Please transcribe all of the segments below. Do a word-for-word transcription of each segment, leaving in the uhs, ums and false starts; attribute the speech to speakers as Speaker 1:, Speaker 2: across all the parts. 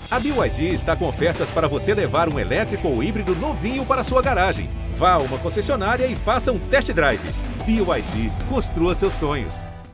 Speaker 1: A B Y D está com ofertas para você levar um elétrico ou híbrido novinho para sua garagem. Vá a uma concessionária e faça um test drive. B Y D, construa seus sonhos.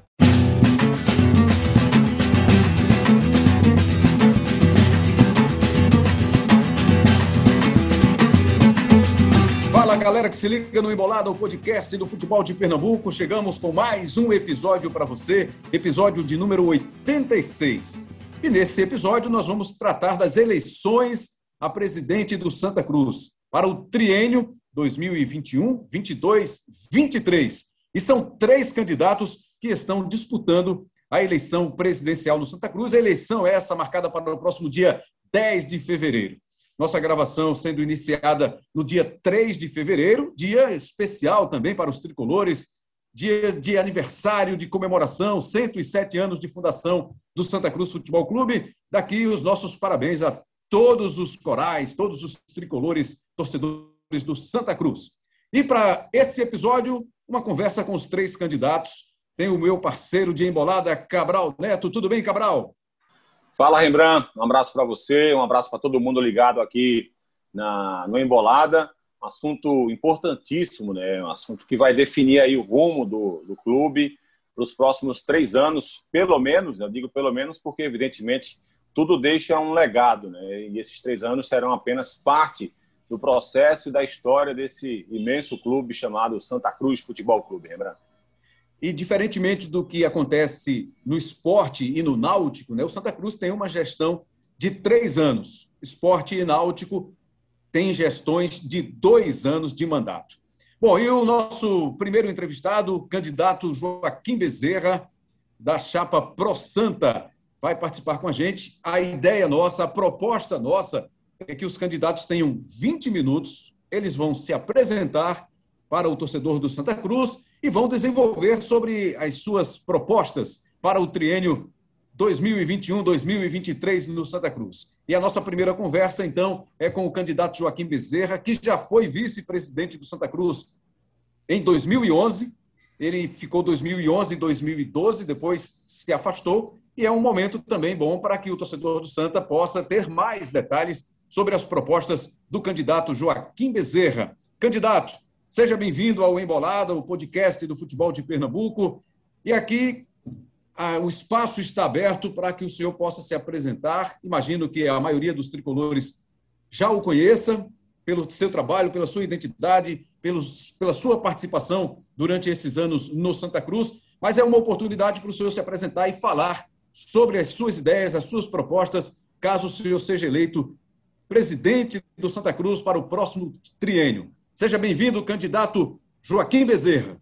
Speaker 2: Fala, galera que se liga no Embolada, o podcast do futebol de Pernambuco. Chegamos com mais um episódio para você, episódio de número oitenta e seis. E nesse episódio nós vamos tratar das eleições a presidente do Santa Cruz para o triênio dois mil e vinte e um, vinte e dois, vinte e três. E são três candidatos que estão disputando a eleição presidencial no Santa Cruz. A eleição é essa marcada para o próximo dia dez de fevereiro. Nossa gravação sendo iniciada no dia três de fevereiro, dia especial também para os tricolores, dia de aniversário de comemoração, cento e sete anos de fundação do Santa Cruz Futebol Clube. Daqui os nossos parabéns a todos os corais, todos os tricolores, torcedores do Santa Cruz. E para esse episódio, uma conversa com os três candidatos. Tem o meu parceiro de embolada, Cabral Neto. Tudo bem, Cabral?
Speaker 3: Fala, Rembrandt. Um abraço para você, um abraço para todo mundo ligado aqui na, no Embolada. Um assunto importantíssimo, né? Um assunto que vai definir aí o rumo do, do clube para os próximos três anos, pelo menos. Eu digo pelo menos porque, evidentemente, tudo deixa um legado, né? E esses três anos serão apenas parte do processo e da história desse imenso clube chamado Santa Cruz Futebol Clube, Rembrandt.
Speaker 2: E, diferentemente do que acontece no esporte e no náutico, né, o Santa Cruz tem uma gestão de três anos. Esporte e náutico têm gestões de dois anos de mandato. Bom, e o nosso primeiro entrevistado, o candidato Joaquim Bezerra, da chapa Pro Santa, vai participar com a gente. A ideia nossa, a proposta nossa é que os candidatos tenham vinte minutos, eles vão se apresentar para o torcedor do Santa Cruz e vão desenvolver sobre as suas propostas para o triênio dois mil e vinte e um, dois mil e vinte e três no Santa Cruz. E a nossa primeira conversa, então, é com o candidato Joaquim Bezerra, que já foi vice-presidente do Santa Cruz em dois mil e onze. Ele ficou dois mil e onze e dois mil e doze, depois se afastou. E é um momento também bom para que o torcedor do Santa possa ter mais detalhes sobre as propostas do candidato Joaquim Bezerra. Candidato, seja bem-vindo ao Embolada, o podcast do futebol de Pernambuco. E aqui ah, o espaço está aberto para que o senhor possa se apresentar. Imagino que a maioria dos tricolores já o conheça pelo seu trabalho, pela sua identidade, pelos, pela sua participação durante esses anos no Santa Cruz. Mas é uma oportunidade para o senhor se apresentar e falar sobre as suas ideias, as suas propostas, caso o senhor seja eleito presidente do Santa Cruz para o próximo triênio. Seja bem-vindo, candidato Joaquim Bezerra.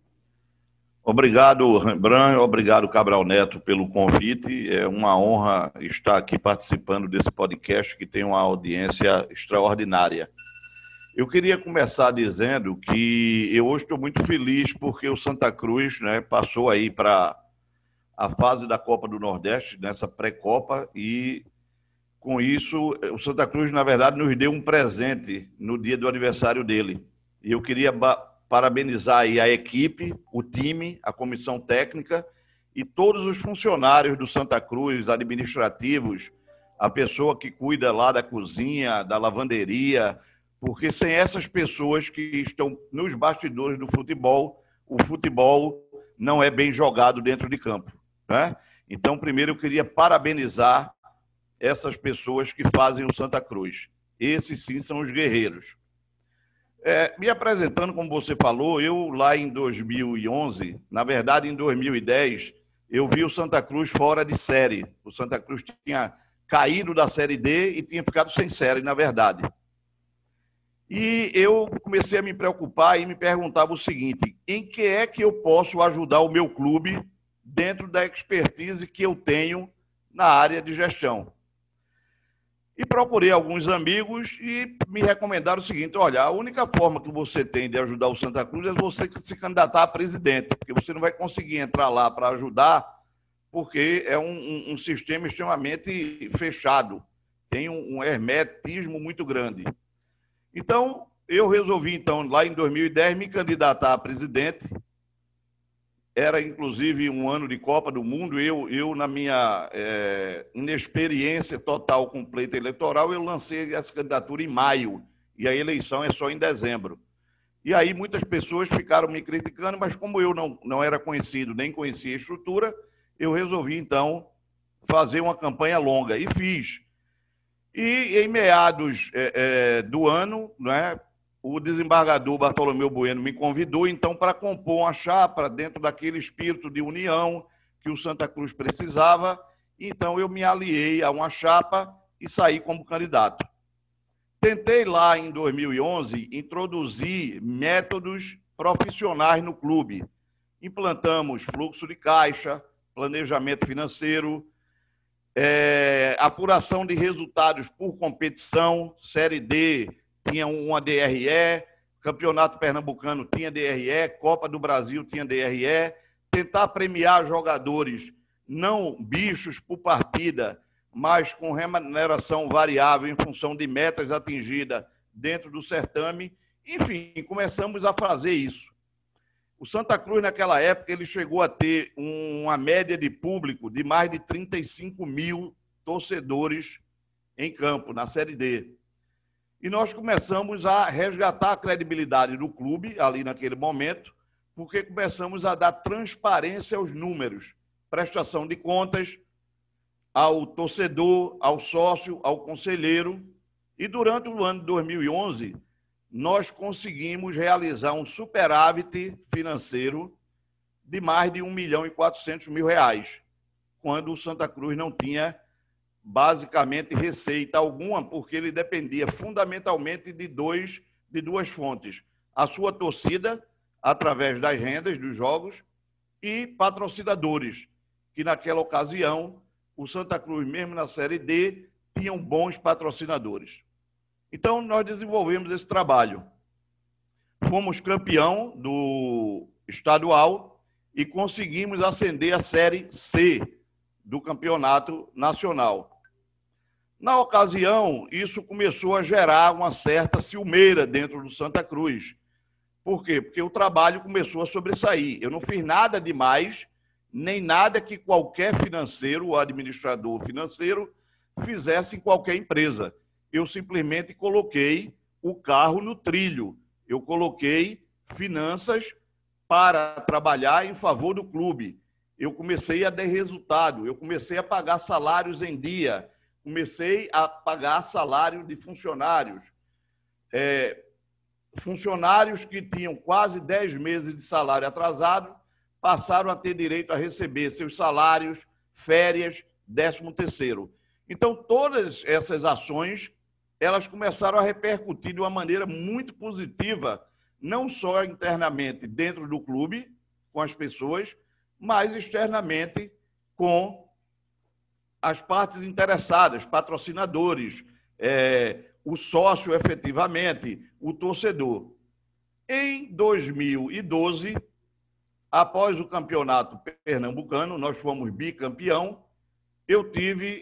Speaker 4: Obrigado, Rembrandt. Obrigado, Cabral Neto, pelo convite. É uma honra estar aqui participando desse podcast que tem uma audiência extraordinária. Eu queria começar dizendo que eu hoje estou muito feliz porque o Santa Cruz, né, passou aí para a fase da Copa do Nordeste, nessa pré-Copa, e com isso, o Santa Cruz, na verdade, nos deu um presente no dia do aniversário dele. E eu queria parabenizar aí a equipe, o time, a comissão técnica e todos os funcionários do Santa Cruz, administrativos, a pessoa que cuida lá da cozinha, da lavanderia, porque sem essas pessoas que estão nos bastidores do futebol, o futebol não é bem jogado dentro de campo, né? Então, primeiro eu queria parabenizar essas pessoas que fazem o Santa Cruz. Esses sim são os guerreiros. É, me apresentando, como você falou, eu lá em dois mil e onze, na verdade em dois mil e dez, eu vi o Santa Cruz fora de série. O Santa Cruz tinha caído da Série D e tinha ficado sem série, na verdade. E eu comecei a me preocupar e me perguntava o seguinte: em que é que eu posso ajudar o meu clube dentro da expertise que eu tenho na área de gestão? E procurei alguns amigos e me recomendaram o seguinte: olha, a única forma que você tem de ajudar o Santa Cruz é você se candidatar a presidente, porque você não vai conseguir entrar lá para ajudar, porque é um, um, um sistema extremamente fechado, tem um, um hermetismo muito grande. Então, eu resolvi, então, lá em dois mil e dez, me candidatar a presidente era inclusive um ano de Copa do Mundo. Eu, eu na minha é, inexperiência total com pleito eleitoral, eu lancei essa candidatura em maio, e a eleição é só em dezembro. E aí muitas pessoas ficaram me criticando, mas como eu não, não era conhecido, nem conhecia a estrutura, eu resolvi, então, fazer uma campanha longa, e fiz. E em meados é, é, do ano, né, o desembargador Bartolomeu Bueno me convidou, então, para compor uma chapa dentro daquele espírito de união que o Santa Cruz precisava. Então, eu me aliei a uma chapa e saí como candidato. Tentei lá, em dois mil e onze, introduzir métodos profissionais no clube. Implantamos fluxo de caixa, planejamento financeiro, é, apuração de resultados por competição, Série D tinha uma D R E, Campeonato Pernambucano tinha D R E, Copa do Brasil tinha D R E, tentar premiar jogadores, não bichos por partida, mas com remuneração variável em função de metas atingidas dentro do certame. Enfim, começamos a fazer isso. O Santa Cruz, naquela época, ele chegou a ter uma média de público de mais de trinta e cinco mil torcedores em campo, na Série D. E nós começamos a resgatar a credibilidade do clube, ali naquele momento, porque começamos a dar transparência aos números, prestação de contas ao torcedor, ao sócio, ao conselheiro. E durante o ano de dois mil e onze, nós conseguimos realizar um superávit financeiro de mais de um milhão e quatrocentos mil reais, quando o Santa Cruz não tinha basicamente receita alguma, porque ele dependia fundamentalmente de, dois, de duas fontes: a sua torcida, através das rendas dos jogos, e patrocinadores, que naquela ocasião o Santa Cruz, mesmo na Série D, tinham bons patrocinadores. Então, nós desenvolvemos esse trabalho. Fomos campeão do estadual e conseguimos ascender a Série C do Campeonato Nacional. Na ocasião, isso começou a gerar uma certa ciumeira dentro do Santa Cruz. Por quê? Porque o trabalho começou a sobressair. Eu não fiz nada demais, nem nada que qualquer financeiro ou administrador financeiro fizesse em qualquer empresa. Eu simplesmente coloquei o carro no trilho. Eu coloquei finanças para trabalhar em favor do clube. Eu comecei a dar resultado, eu comecei a pagar salários em dia, comecei a pagar salário de funcionários. É, funcionários que tinham quase dez meses de salário atrasado passaram a ter direito a receber seus salários, férias, décimo terceiro. Então, todas essas ações, elas começaram a repercutir de uma maneira muito positiva, não só internamente dentro do clube, com as pessoas, mas externamente com as partes interessadas, patrocinadores, é, o sócio efetivamente, o torcedor. Em dois mil e doze, após o campeonato pernambucano, nós fomos bicampeão, eu tive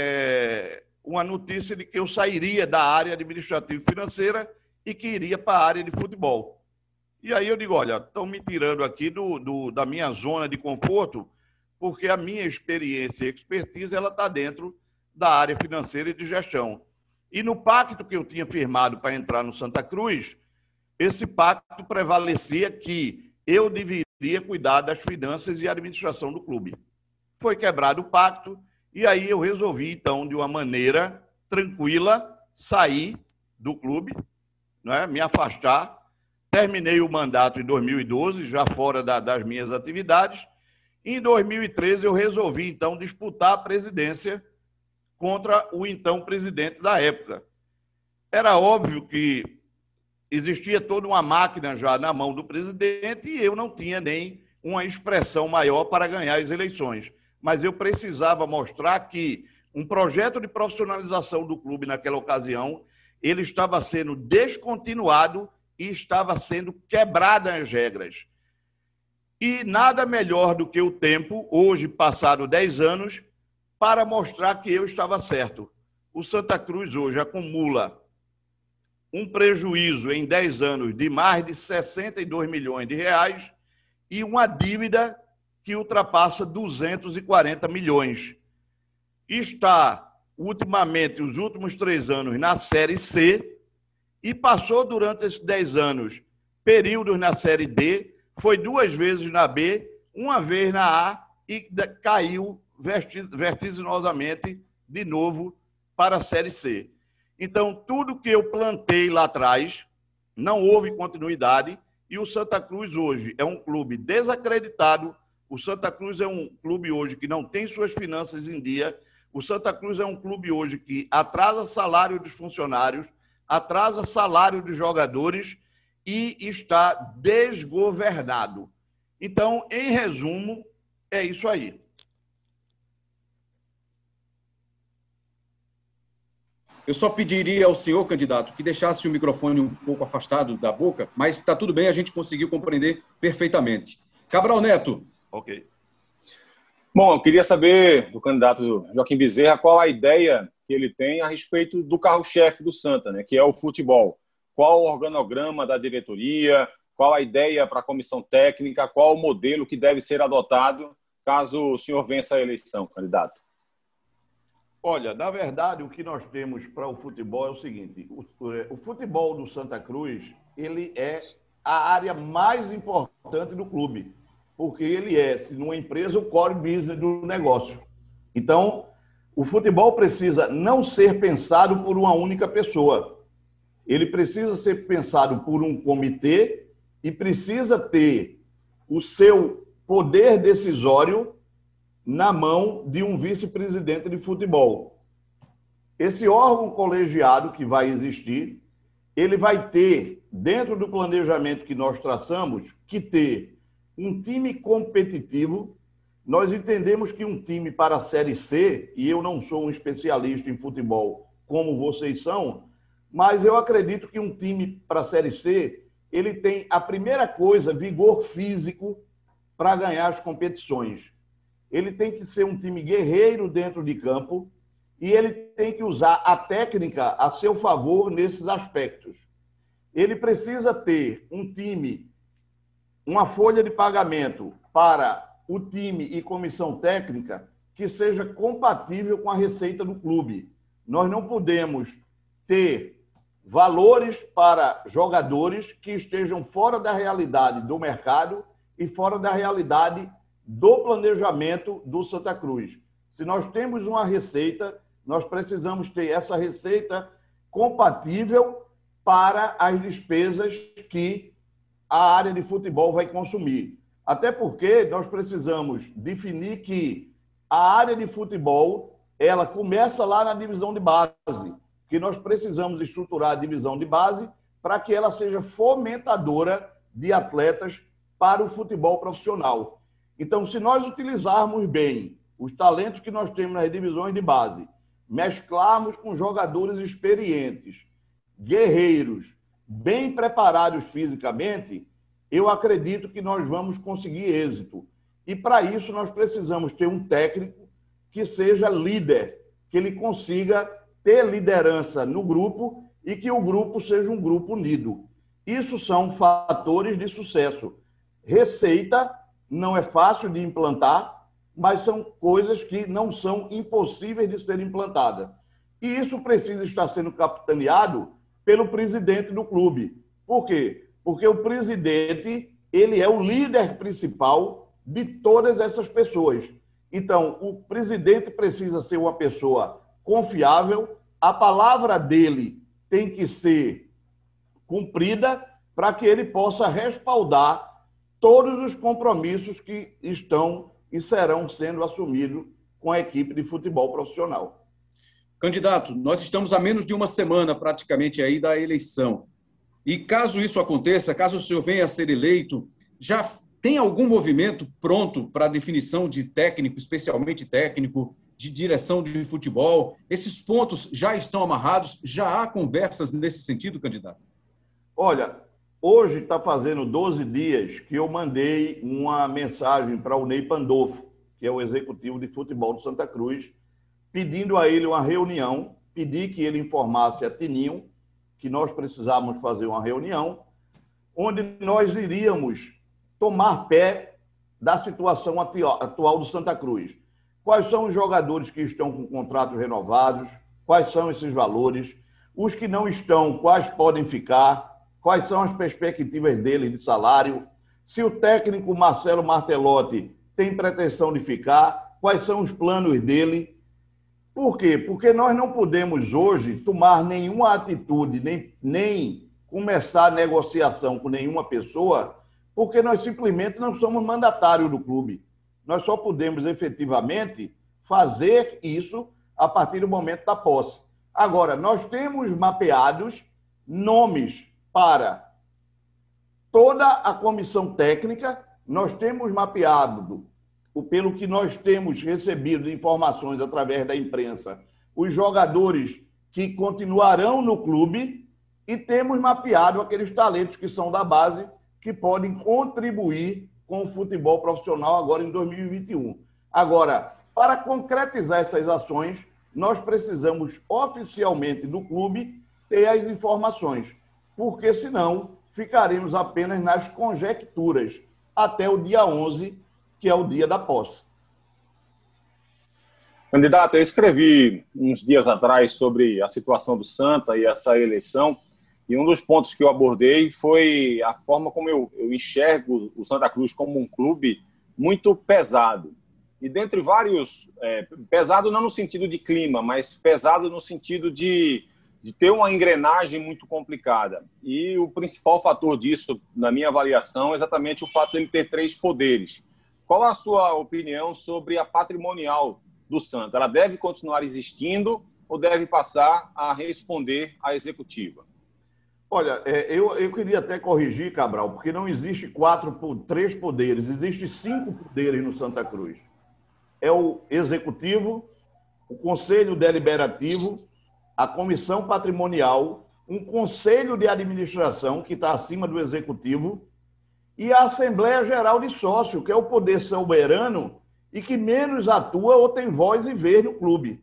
Speaker 4: é, uma notícia de que eu sairia da área administrativa e financeira e que iria para a área de futebol. E aí eu digo, olha, estão me tirando aqui do, do, da minha zona de conforto, porque a minha experiência e expertise ela está dentro da área financeira e de gestão. E no pacto que eu tinha firmado para entrar no Santa Cruz, esse pacto prevalecia que eu deveria cuidar das finanças e administração do clube. Foi quebrado o pacto e aí eu resolvi, então, de uma maneira tranquila, sair do clube, né, me afastar. Terminei o mandato em dois mil e doze, já fora da, das minhas atividades. Em dois mil e treze, eu resolvi, então, disputar a presidência contra o então presidente da época. Era óbvio que existia toda uma máquina já na mão do presidente e eu não tinha nem uma expressão maior para ganhar as eleições. Mas eu precisava mostrar que um projeto de profissionalização do clube naquela ocasião, ele estava sendo descontinuado e estava sendo quebradas as regras. E nada melhor do que o tempo, hoje passado dez anos, para mostrar que eu estava certo. O Santa Cruz hoje acumula um prejuízo em dez anos de mais de sessenta e dois milhões de reais e uma dívida que ultrapassa duzentos e quarenta milhões. Está, ultimamente, os últimos três anos, na Série C e passou durante esses dez anos períodos na Série D, foi duas vezes na B, uma vez na A e caiu vertiginosamente de novo para a Série C. Então, tudo que eu plantei lá atrás, não houve continuidade e o Santa Cruz hoje é um clube desacreditado. O Santa Cruz é um clube hoje que não tem suas finanças em dia. O Santa Cruz é um clube hoje que atrasa salário dos funcionários, atrasa salário dos jogadores e está desgovernado. Então, em resumo, é isso aí.
Speaker 2: Eu só pediria ao senhor, candidato, que deixasse o microfone um pouco afastado da boca, mas está tudo bem, a gente conseguiu compreender perfeitamente. Cabral Neto.
Speaker 3: Ok. Bom, eu queria saber do candidato Joaquim Bezerra qual a ideia que ele tem a respeito do carro-chefe do Santa, né, que é o futebol. Qual o organograma da diretoria, qual a ideia para a comissão técnica, qual o modelo que deve ser adotado caso o senhor vença a eleição, candidato?
Speaker 4: Olha, na verdade, o que nós temos para o futebol é o seguinte: o, o futebol do Santa Cruz, ele é a área mais importante do clube, porque ele é, se numa empresa, o core business do negócio. Então, o futebol precisa não ser pensado por uma única pessoa. Ele precisa ser pensado por um comitê e precisa ter o seu poder decisório na mão de um vice-presidente de futebol. Esse órgão colegiado que vai existir, ele vai ter, dentro do planejamento que nós traçamos, que ter um time competitivo. Nós entendemos que um time para a Série C, e eu não sou um especialista em futebol como vocês são, mas eu acredito que um time para a Série C, ele tem a primeira coisa, vigor físico para ganhar as competições. Ele tem que ser um time guerreiro dentro de campo e ele tem que usar a técnica a seu favor nesses aspectos. Ele precisa ter um time, uma folha de pagamento para o time e comissão técnica que seja compatível com a receita do clube. Nós não podemos ter valores para jogadores que estejam fora da realidade do mercado e fora da realidade do planejamento do Santa Cruz. Se nós temos uma receita, nós precisamos ter essa receita compatível para as despesas que a área de futebol vai consumir. Até porque nós precisamos definir que a área de futebol, ela começa lá na divisão de base, que nós precisamos estruturar a divisão de base para que ela seja fomentadora de atletas para o futebol profissional. Então, se nós utilizarmos bem os talentos que nós temos nas divisões de base, mesclarmos com jogadores experientes, guerreiros, bem preparados fisicamente, eu acredito que nós vamos conseguir êxito. E, para isso, nós precisamos ter um técnico que seja líder, que ele consiga ter liderança no grupo e que o grupo seja um grupo unido. Isso são fatores de sucesso. Receita não é fácil de implantar, mas são coisas que não são impossíveis de serem implantadas. E isso precisa estar sendo capitaneado pelo presidente do clube. Por quê? Porque o presidente, ele é o líder principal de todas essas pessoas. Então, o presidente precisa ser uma pessoa confiável, a palavra dele tem que ser cumprida para que ele possa respaldar todos os compromissos que estão e serão sendo assumidos com a equipe de futebol profissional.
Speaker 2: Candidato, nós estamos a menos de uma semana praticamente aí da eleição. E caso isso aconteça, caso o senhor venha a ser eleito, já tem algum movimento pronto para a definição de técnico, especialmente técnico, de direção de futebol? Esses pontos já estão amarrados? Já há conversas nesse sentido, candidato?
Speaker 4: Olha, hoje está fazendo doze dias que eu mandei uma mensagem para o Ney Pandolfo, que é o executivo de futebol do Santa Cruz, pedindo a ele uma reunião, pedi que ele informasse a Tininho que nós precisávamos fazer uma reunião, onde nós iríamos tomar pé da situação atual do Santa Cruz. Quais são os jogadores que estão com contratos renovados? Quais são esses valores? Os que não estão, quais podem ficar? Quais são as perspectivas deles de salário? Se o técnico Marcelo Martelotti tem pretensão de ficar, quais são os planos dele? Por quê? Porque nós não podemos hoje tomar nenhuma atitude, nem, nem começar a negociação com nenhuma pessoa, porque nós simplesmente não somos mandatários do clube. Nós só podemos efetivamente fazer isso a partir do momento da posse. Agora, nós temos mapeados nomes para toda a comissão técnica, nós temos mapeado, pelo que nós temos recebido de informações através da imprensa, os jogadores que continuarão no clube e temos mapeado aqueles talentos que são da base que podem contribuir com o futebol profissional agora em dois mil e vinte e um. Agora, para concretizar essas ações, nós precisamos oficialmente do clube ter as informações, porque senão ficaremos apenas nas conjecturas até o dia onze, que é o dia da posse.
Speaker 3: Candidato, eu escrevi uns dias atrás sobre a situação do Santa e essa eleição, e um dos pontos que eu abordei foi a forma como eu, eu enxergo o Santa Cruz como um clube muito pesado. E dentre vários, é, pesado não no sentido de clima, mas pesado no sentido de, de ter uma engrenagem muito complicada. E o principal fator disso, na minha avaliação, é exatamente o fato de ele ter três poderes. Qual a sua opinião sobre a patrimonial do Santa? Ela deve continuar existindo ou deve passar a responder à executiva?
Speaker 4: Olha, eu, eu queria até corrigir, Cabral, porque não existe quatro, três poderes, existe cinco poderes no Santa Cruz. É o executivo, o conselho deliberativo, a comissão patrimonial, um conselho de administração que está acima do executivo e a Assembleia Geral de Sócio, que é o poder soberano e que menos atua ou tem voz e vez no clube.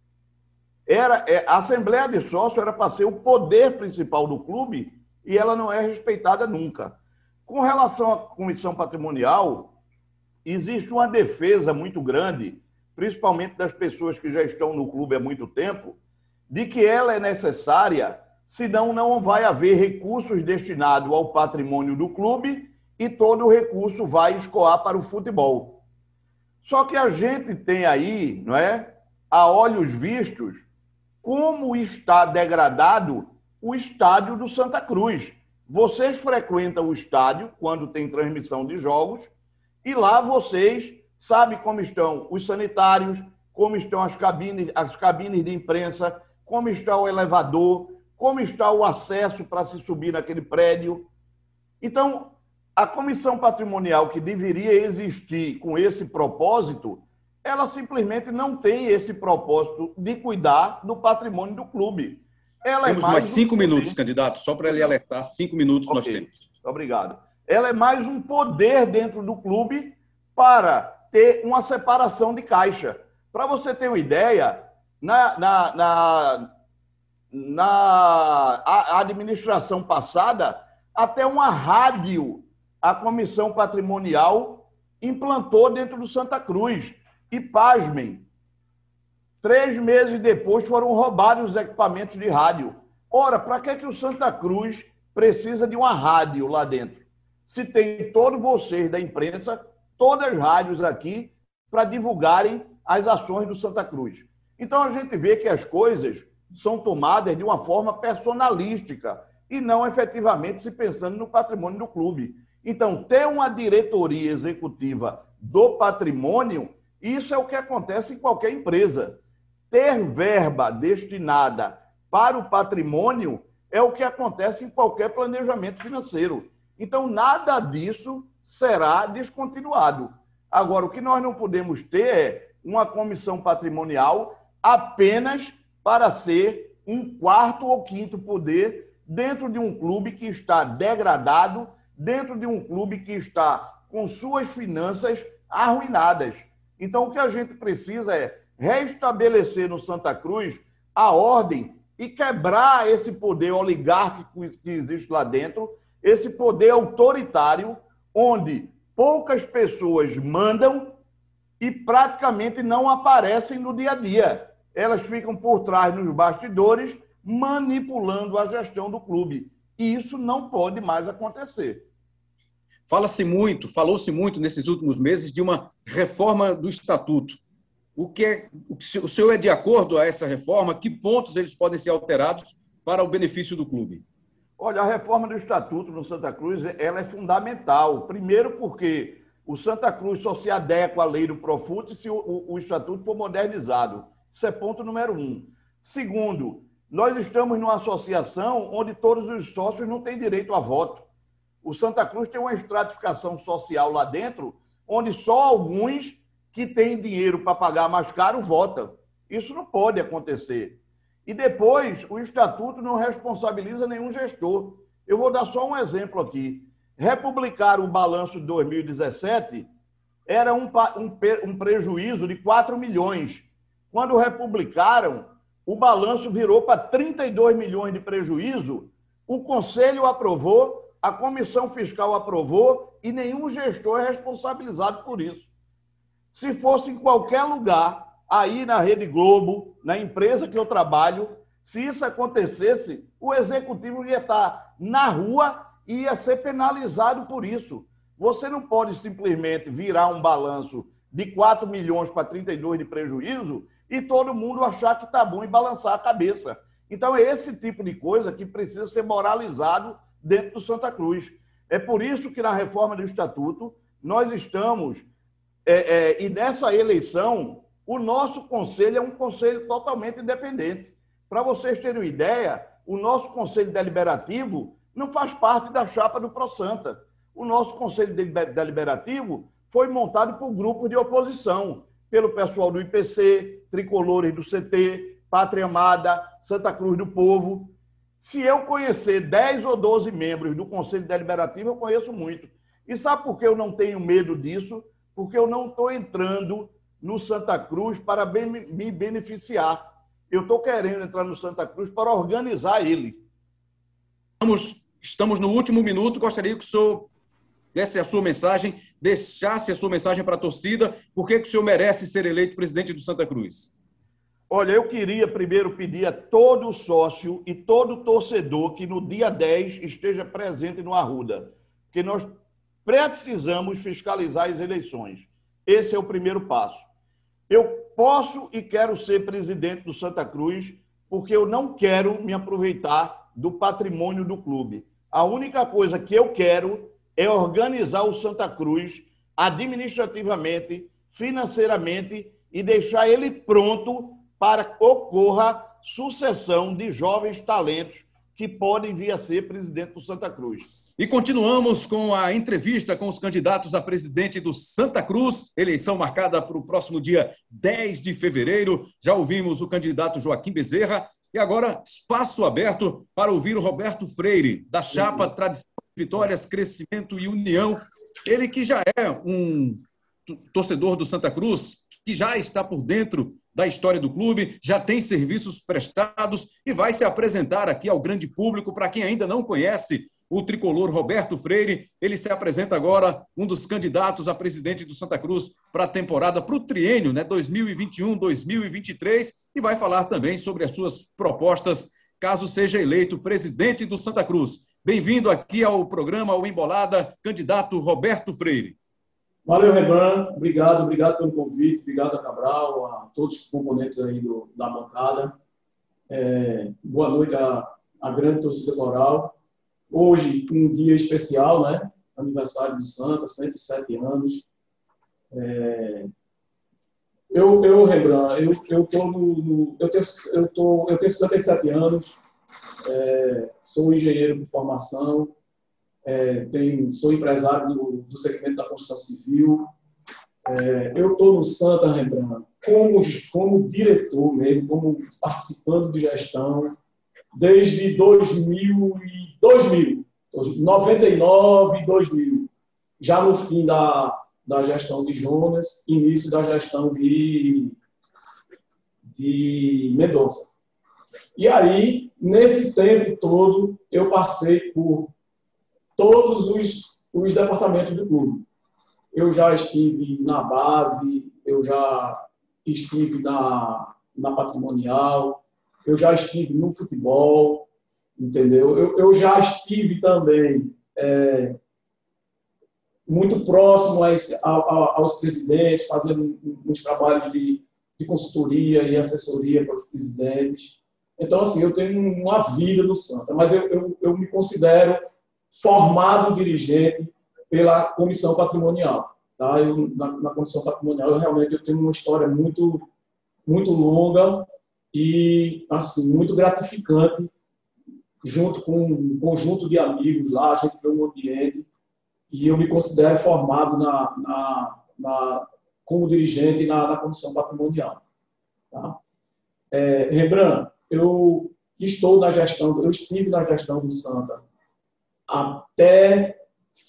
Speaker 4: Era, a Assembleia de Sócio era para ser o poder principal do clube e ela não é respeitada nunca. Com relação à comissão patrimonial, existe uma defesa muito grande, principalmente das pessoas que já estão no clube há muito tempo, de que ela é necessária, senão não vai haver recursos destinados ao patrimônio do clube e todo o recurso vai escoar para o futebol. Só que a gente tem aí, não é, a olhos vistos, como está degradado o estádio do Santa Cruz. Vocês frequentam o estádio quando tem transmissão de jogos e lá vocês sabem como estão os sanitários, como estão as cabines, as cabines de imprensa, como está o elevador, como está o acesso para se subir naquele prédio. Então, a comissão patrimonial que deveria existir com esse propósito, ela simplesmente não tem esse propósito de cuidar do patrimônio do clube. Ela
Speaker 2: temos
Speaker 4: é mais,
Speaker 2: mais cinco
Speaker 4: um
Speaker 2: minutos, candidato, só para ele alertar, cinco minutos
Speaker 4: okay.
Speaker 2: nós temos.
Speaker 4: Obrigado. Ela é mais um poder dentro do clube para ter uma separação de caixa. Para você ter uma ideia, na, na, na, na a administração passada, até uma rádio a comissão patrimonial implantou dentro do Santa Cruz. E, pasmem, três meses depois foram roubados os equipamentos de rádio. Ora, para que, que o Santa Cruz precisa de uma rádio lá dentro? Se tem todos vocês da imprensa, todas as rádios aqui, para divulgarem as ações do Santa Cruz. Então, a gente vê que as coisas são tomadas de uma forma personalística e não efetivamente se pensando no patrimônio do clube. Então, ter uma diretoria executiva do patrimônio, isso é o que acontece em qualquer empresa. Ter verba destinada para o patrimônio é o que acontece em qualquer planejamento financeiro. Então, nada disso será descontinuado. Agora, o que nós não podemos ter é uma comissão patrimonial apenas para ser um quarto ou quinto poder dentro de um clube que está degradado, dentro de um clube que está com suas finanças arruinadas. Então, o que a gente precisa é restabelecer no Santa Cruz a ordem e quebrar esse poder oligárquico que existe lá dentro, esse poder autoritário, onde poucas pessoas mandam e praticamente não aparecem no dia a dia. Elas ficam por trás nos bastidores, manipulando a gestão do clube. E isso não pode mais acontecer.
Speaker 2: Fala-se muito, falou-se muito nesses últimos meses de uma reforma do estatuto. O que é, o senhor é de acordo a essa reforma? Que pontos eles podem ser alterados para o benefício do clube?
Speaker 4: Olha, a reforma do estatuto no Santa Cruz, ela é fundamental. Primeiro porque o Santa Cruz só se adequa à lei do Profut se o, o, o estatuto for modernizado. Isso é ponto número um. Segundo, nós estamos numa associação onde todos os sócios não têm direito a voto. O Santa Cruz tem uma estratificação social lá dentro, onde só alguns que têm dinheiro para pagar mais caro votam. Isso não pode acontecer. E depois, o estatuto não responsabiliza nenhum gestor. Eu vou dar só um exemplo aqui. Republicar o balanço de dois mil e dezessete era um, um, um prejuízo de quatro milhões. Quando republicaram, o balanço virou para trinta e dois milhões de prejuízo. O Conselho aprovou, a Comissão Fiscal aprovou e nenhum gestor é responsabilizado por isso. Se fosse em qualquer lugar, aí na Rede Globo, na empresa que eu trabalho, se isso acontecesse, o executivo ia estar na rua e ia ser penalizado por isso. Você não pode simplesmente virar um balanço de quatro milhões para trinta e dois de prejuízo e todo mundo achar que está bom e balançar a cabeça. Então é esse tipo de coisa que precisa ser moralizado dentro do Santa Cruz. É por isso que na reforma do Estatuto nós estamos, é, é, e nessa eleição, o nosso conselho é um conselho totalmente independente. Para vocês terem uma ideia, o nosso conselho deliberativo não faz parte da chapa do ProSanta. O nosso conselho deliberativo foi montado por grupos de oposição, pelo pessoal do I P C, Tricolores do C T, Pátria Amada, Santa Cruz do Povo. Se eu conhecer dez ou doze membros do Conselho Deliberativo, eu conheço muito. E sabe por que eu não tenho medo disso? Porque eu não estou entrando no Santa Cruz para me beneficiar. Eu estou querendo entrar no Santa Cruz para organizar ele.
Speaker 2: Estamos, estamos no último minuto. Gostaria que o senhor desse a sua mensagem, deixasse a sua mensagem para a torcida. Por que, que o senhor merece ser eleito presidente do Santa Cruz?
Speaker 4: Olha, eu queria primeiro pedir a todo sócio e todo torcedor que no dia dez esteja presente no Arruda, porque nós precisamos fiscalizar as eleições. Esse é o primeiro passo. Eu posso e quero ser presidente do Santa Cruz porque eu não quero me aproveitar do patrimônio do clube. A única coisa que eu quero é organizar o Santa Cruz administrativamente, financeiramente e deixar ele pronto para que ocorra sucessão de jovens talentos que podem vir a ser presidente do Santa Cruz.
Speaker 2: E continuamos com a entrevista com os candidatos a presidente do Santa Cruz, eleição marcada para o próximo dia dez de fevereiro. Já ouvimos o candidato Joaquim Bezerra e agora espaço aberto para ouvir o Roberto Freire, da chapa Tradição, Vitórias, Crescimento e União. Ele que já é um torcedor do Santa Cruz, que já está por dentro da história do clube, já tem serviços prestados e vai se apresentar aqui ao grande público. Para quem ainda não conhece o tricolor Roberto Freire, ele se apresenta agora um dos candidatos a presidente do Santa Cruz para a temporada, para o triênio, né, dois mil e vinte e um, dois mil e vinte e três, e vai falar também sobre as suas propostas, caso seja eleito presidente do Santa Cruz. Bem-vindo aqui ao programa O Embolada, candidato Roberto Freire.
Speaker 5: Valeu, Rembrandt. Obrigado, obrigado pelo convite, obrigado a Cabral, a todos os componentes aí do, da bancada. É, boa noite à, à grande torcida coral. Hoje, um dia especial, né? Aniversário do Santa, cento e sete anos. É, eu, eu, Rembrandt, eu, eu, tô no, no, eu, tenho, eu, tô, eu tenho cinquenta e sete anos, é, sou engenheiro por formação, É, tenho, sou empresário do, do segmento da construção civil. É, eu estou no Santa, Rembrandt, como, como diretor mesmo, como participando de gestão, desde dois mil, noventa e nove, dois mil. Já no fim da, da gestão de Jonas, início da gestão de, de Mendonça. E aí, nesse tempo todo, eu passei por todos os, os departamentos do clube. eu já estive na base, eu já estive na, na patrimonial, eu já estive no futebol, entendeu? Eu, eu já estive também é, muito próximo a esse, a, a, aos presidentes, fazendo uns trabalhos de, de consultoria e assessoria para os presidentes. Então, assim, eu tenho uma vida no Santa, mas eu, eu, eu me considero formado dirigente pela comissão patrimonial. Tá? Eu, na, na comissão patrimonial, eu realmente eu tenho uma história muito, muito longa e assim, muito gratificante, junto com um conjunto de amigos lá, a gente vê um ambiente, e eu me considero formado na, na, na, como dirigente na, na comissão patrimonial. Tá? É, Rembrandt, eu estou na gestão, eu estive na gestão do Santa até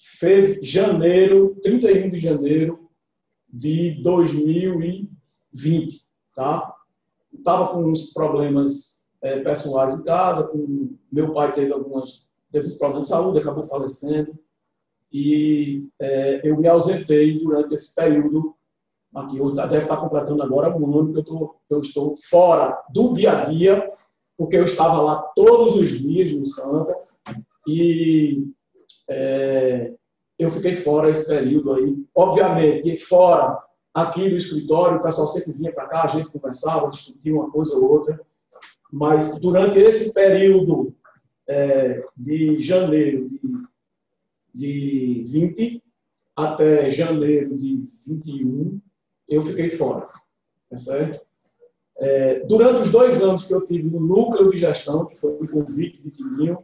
Speaker 5: janeiro, trinta e um de janeiro de dois mil e vinte, tá? Estava com uns problemas é, pessoais em casa, com, meu pai teve algumas, teve uns problemas de saúde, acabou falecendo, e é, eu me ausentei durante esse período aqui. Hoje deve estar completando agora um ano que eu, tô, que eu estou fora do dia a dia, porque eu estava lá todos os dias no Santa, e é, eu fiquei fora esse período aí. Obviamente que fora aqui do escritório, o pessoal sempre vinha para cá, a gente conversava, discutia uma coisa ou outra, mas durante esse período é, de janeiro de, de vinte até janeiro de vinte e um, eu fiquei fora, tá certo? É, durante os dois anos que eu tive no núcleo de gestão, que foi um convite de Tininho,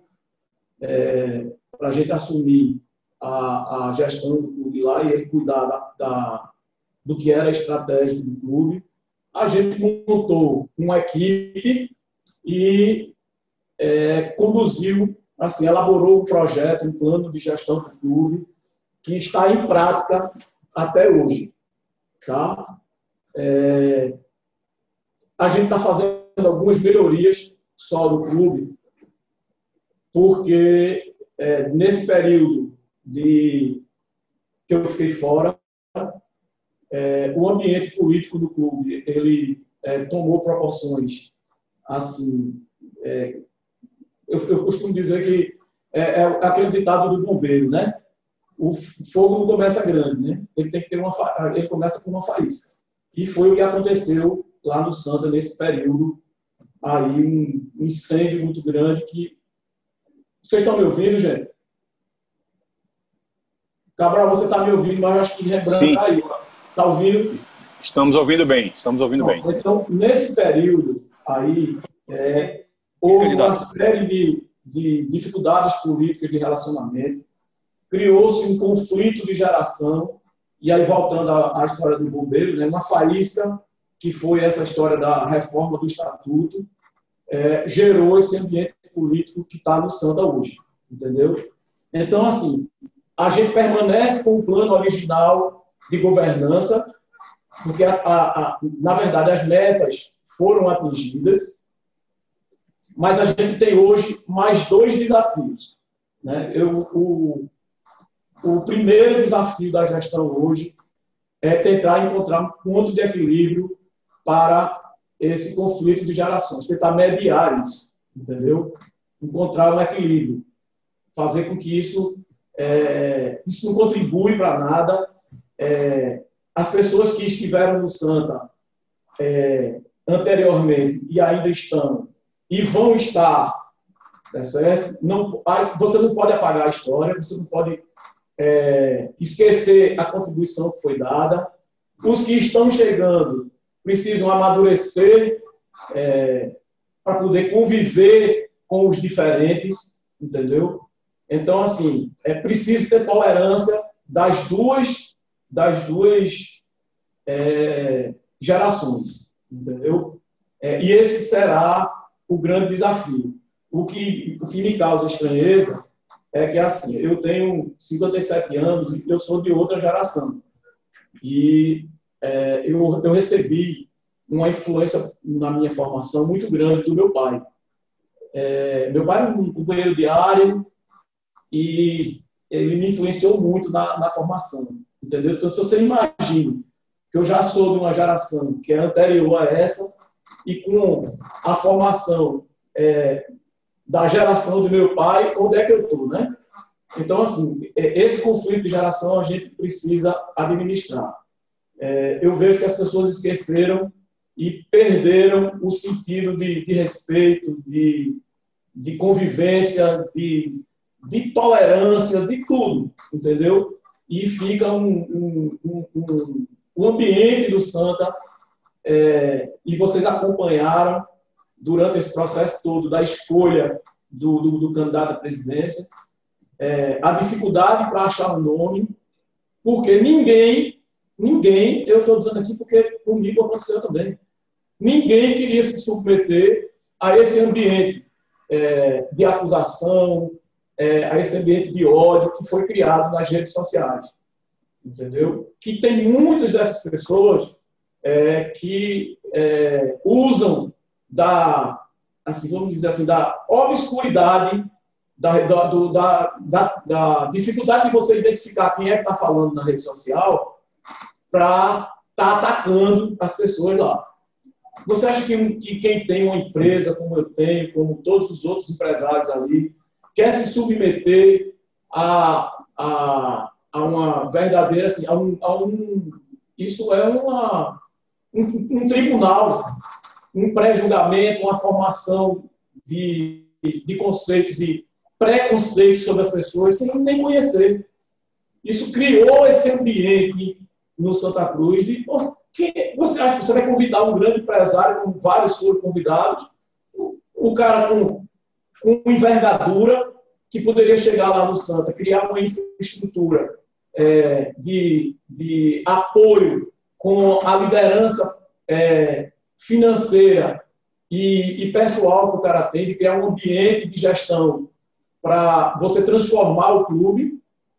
Speaker 5: é, para a gente assumir a, a gestão do clube lá e ele cuidar da, da, do que era a estratégia do clube, a gente montou uma equipe e é, conduziu, assim, elaborou um projeto, um plano de gestão do clube que está em prática até hoje. Tá? É, a gente está fazendo algumas melhorias só do clube, porque é, nesse período de, que eu fiquei fora, é, o ambiente político do clube ele é, tomou proporções assim. É, eu, eu costumo dizer que é, é aquele ditado do bombeiro, né? O fogo não começa grande, né? Ele tem que ter uma, ele começa com uma faísca. E foi o que aconteceu lá no Santa nesse período, aí um incêndio muito grande que... Vocês estão me ouvindo, gente? Cabral, você está me ouvindo, mas eu acho que Rembrandt está aí. Está ouvindo?
Speaker 3: Estamos ouvindo bem, estamos ouvindo bem.
Speaker 5: Então, nesse período aí, é, houve uma série de, de dificuldades políticas de relacionamento, criou-se um conflito de geração, e aí voltando à, à história do bombeiro, né, uma faísca, que foi essa história da reforma do Estatuto, é, gerou esse ambiente político que está no Santa hoje, entendeu? Então, assim, a gente permanece com o plano original de governança, porque, a, a, a, na verdade, as metas foram atingidas, mas a gente tem hoje mais dois desafios. Né? Eu, o, o primeiro desafio da gestão hoje é tentar encontrar um ponto de equilíbrio para esse conflito de gerações, tentar mediar isso, entendeu? Encontrar um equilíbrio, fazer com que isso, é, isso não contribui para nada. É, as pessoas que estiveram no Santa é, anteriormente e ainda estão e vão estar, tá certo? Não, você não pode apagar a história, você não pode é, esquecer a contribuição que foi dada. Os que estão chegando precisam amadurecer é, para poder conviver com os diferentes, entendeu? Então, assim, é preciso ter tolerância das duas, das duas é, gerações, entendeu? É, e esse será o grande desafio. O que, o que me causa estranheza é que, assim, eu tenho cinquenta e sete anos e eu sou de outra geração. E é, eu, eu recebi uma influência na minha formação muito grande do meu pai. É, meu pai era um companheiro diário e ele me influenciou muito na, na formação. entendeu? Então, se você imagina que eu já sou de uma geração que é anterior a essa e com a formação é, da geração do meu pai, onde é que eu estou, né? Então, assim, esse conflito de geração a gente precisa administrar. É, eu vejo que as pessoas esqueceram e perderam o sentido de, de respeito, de, de convivência, de, de tolerância, de tudo, entendeu? E fica um, um, um, um, um ambiente do Santa, é, e vocês acompanharam durante esse processo todo da escolha do, do, do candidato à presidência, é, a dificuldade para achar um nome, porque ninguém, ninguém, eu estou dizendo aqui porque comigo aconteceu também, ninguém queria se submeter a esse ambiente é, de acusação, é, a esse ambiente de ódio que foi criado nas redes sociais, entendeu? Que tem muitas dessas pessoas é, que é, usam da, assim, vamos dizer assim, da obscuridade, da, da, do, da, da, da dificuldade de você identificar quem é que está falando na rede social para estar tá atacando as pessoas lá. Você acha que, que quem tem uma empresa como eu tenho, como todos os outros empresários ali, quer se submeter a, a, a uma verdadeira, assim, a um, a um isso é uma, um, um tribunal, um pré-julgamento, uma formação de, de conceitos e preconceitos sobre as pessoas sem nem conhecer. Isso criou esse ambiente no Santa Cruz de, por que você acha que você vai convidar um grande empresário, como vários foram convidados, o, o cara com, com envergadura, que poderia chegar lá no Santa, criar uma infraestrutura é, de, de apoio com a liderança é, financeira e, e pessoal que o cara tem, de criar um ambiente de gestão para você transformar o clube,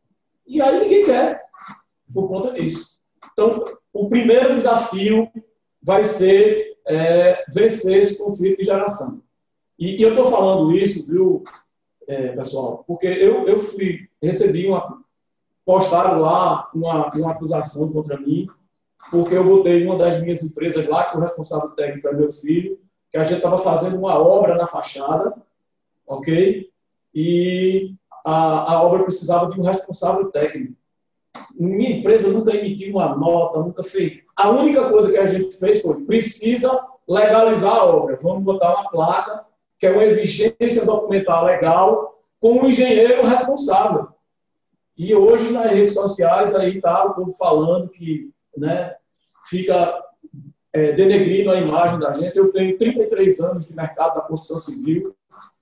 Speaker 5: e aí ninguém quer, por conta disso. Então, o primeiro desafio vai ser é, vencer esse conflito de geração. E, e eu estou falando isso, viu, é, pessoal, porque eu, eu fui, recebi uma, postaram lá uma, uma acusação contra mim, porque eu botei uma das minhas empresas lá, que o responsável técnico é meu filho, que a gente estava fazendo uma obra na fachada, ok? E a, a obra precisava de um responsável técnico. Minha empresa nunca emitiu uma nota, nunca fez. A única coisa que a gente fez foi, precisa legalizar a obra. Vamos botar uma placa, que é uma exigência documental legal, com um engenheiro responsável. E hoje, nas redes sociais, aí está o povo falando que, né, fica é, denegrindo a imagem da gente. Eu tenho trinta e três anos de mercado da construção civil.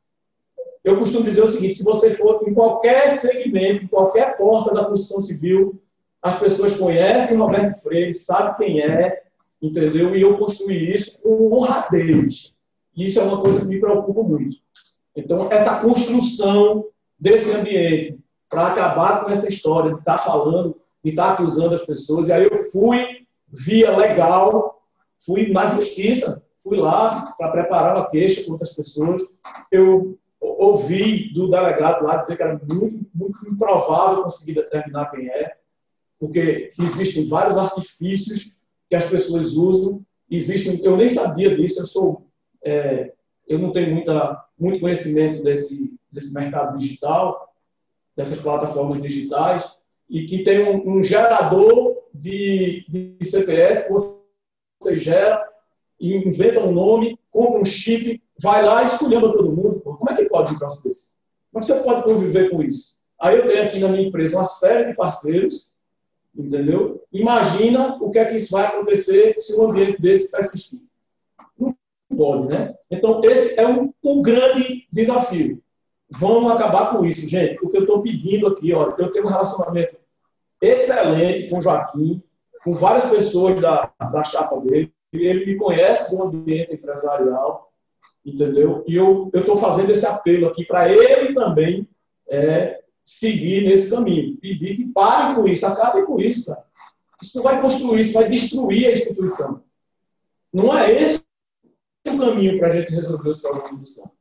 Speaker 5: Eu costumo dizer o seguinte, se você for em qualquer segmento, em qualquer porta da construção civil, as pessoas conhecem Roberto Freire, sabem quem é, entendeu? E eu construí isso com honradez. E isso é uma coisa que me preocupa muito. Então, essa construção desse ambiente para acabar com essa história de estar falando, de estar acusando as pessoas. E aí eu fui, via legal, fui na justiça, fui lá para preparar uma queixa contra as pessoas. Eu ouvi do delegado lá dizer que era muito, muito improvável conseguir determinar quem é, porque existem vários artifícios que as pessoas usam. Existem, eu nem sabia disso, eu sou, é, eu não tenho muita, muito conhecimento desse, desse mercado digital, dessas plataformas digitais, e que tem um, um gerador de, de C P F que você gera e inventa um nome, compra um chip, vai lá e esculhamba todo mundo. Como é que pode um troço desse? Como é que você pode conviver com isso? Aí eu tenho aqui na minha empresa uma série de parceiros, entendeu? Imagina o que é que isso vai acontecer se um ambiente desse persistir. Não pode, né? Então, esse é um, um grande desafio. Vamos acabar com isso, gente. O que eu estou pedindo aqui, olha, eu tenho um relacionamento excelente com o Joaquim, com várias pessoas da, da chapa dele. Ele me conhece do ambiente empresarial, entendeu? E eu estou fazendo esse apelo aqui para ele também é, seguir nesse caminho. Pedir que parem com isso, acabem com isso, cara. Isso não vai construir, isso vai destruir a instituição. Não é esse o caminho para a gente resolver os problemas do Santa.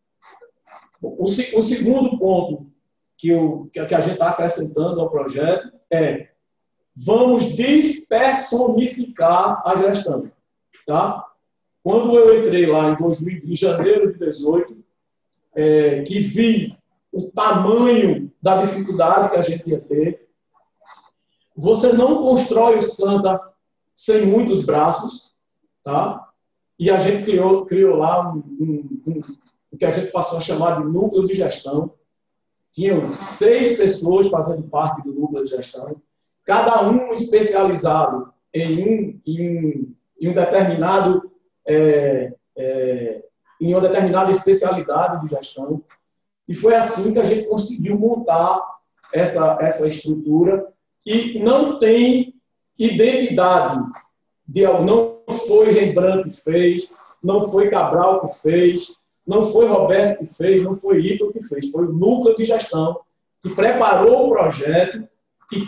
Speaker 5: O, o segundo ponto que, eu, que a gente está acrescentando ao projeto é vamos despersonificar a gestão. Tá? Quando eu entrei lá em, dois mil, em janeiro de dezoito, é, que vi o tamanho da dificuldade que a gente ia ter, você não constrói o Santa sem muitos braços, tá? E a gente criou, criou lá um, um, um, o que a gente passou a chamar de núcleo de gestão. Tinham seis pessoas fazendo parte do núcleo de gestão, cada um especializado em um, em, em um determinado, é, é, em uma determinada especialidade de gestão. E foi assim que a gente conseguiu montar essa, essa estrutura, que não tem identidade. De, não foi Rembrandt que fez, não foi Cabral que fez, não foi Roberto que fez, não foi Ito que fez. Foi o núcleo de gestão que preparou o projeto e,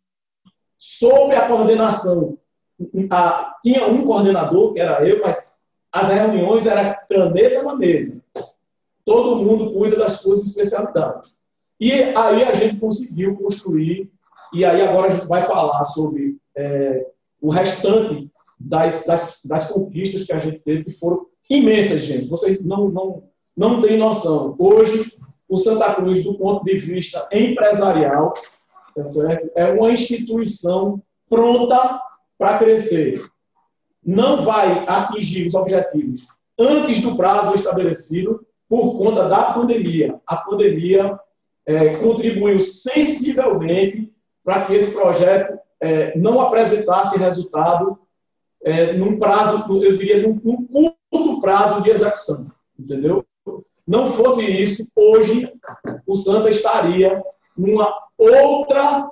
Speaker 5: sob a coordenação, a, tinha um coordenador, que era eu, mas as reuniões eram caneta na mesa. Todo mundo cuida das suas especialidades. E aí a gente conseguiu construir, e aí agora a gente vai falar sobre é, o restante das, das, das conquistas que a gente teve, que foram imensas, gente. Vocês não, não, não têm noção. Hoje, o Santa Cruz, do ponto de vista empresarial, tá certo? É uma instituição pronta para crescer. Não vai atingir os objetivos antes do prazo estabelecido por conta da pandemia. A pandemia é, contribuiu sensivelmente para que esse projeto é, não apresentasse resultado é, num prazo, eu diria, num, num curto prazo de execução. Entendeu? Não fosse isso, hoje o Santa estaria numa outra,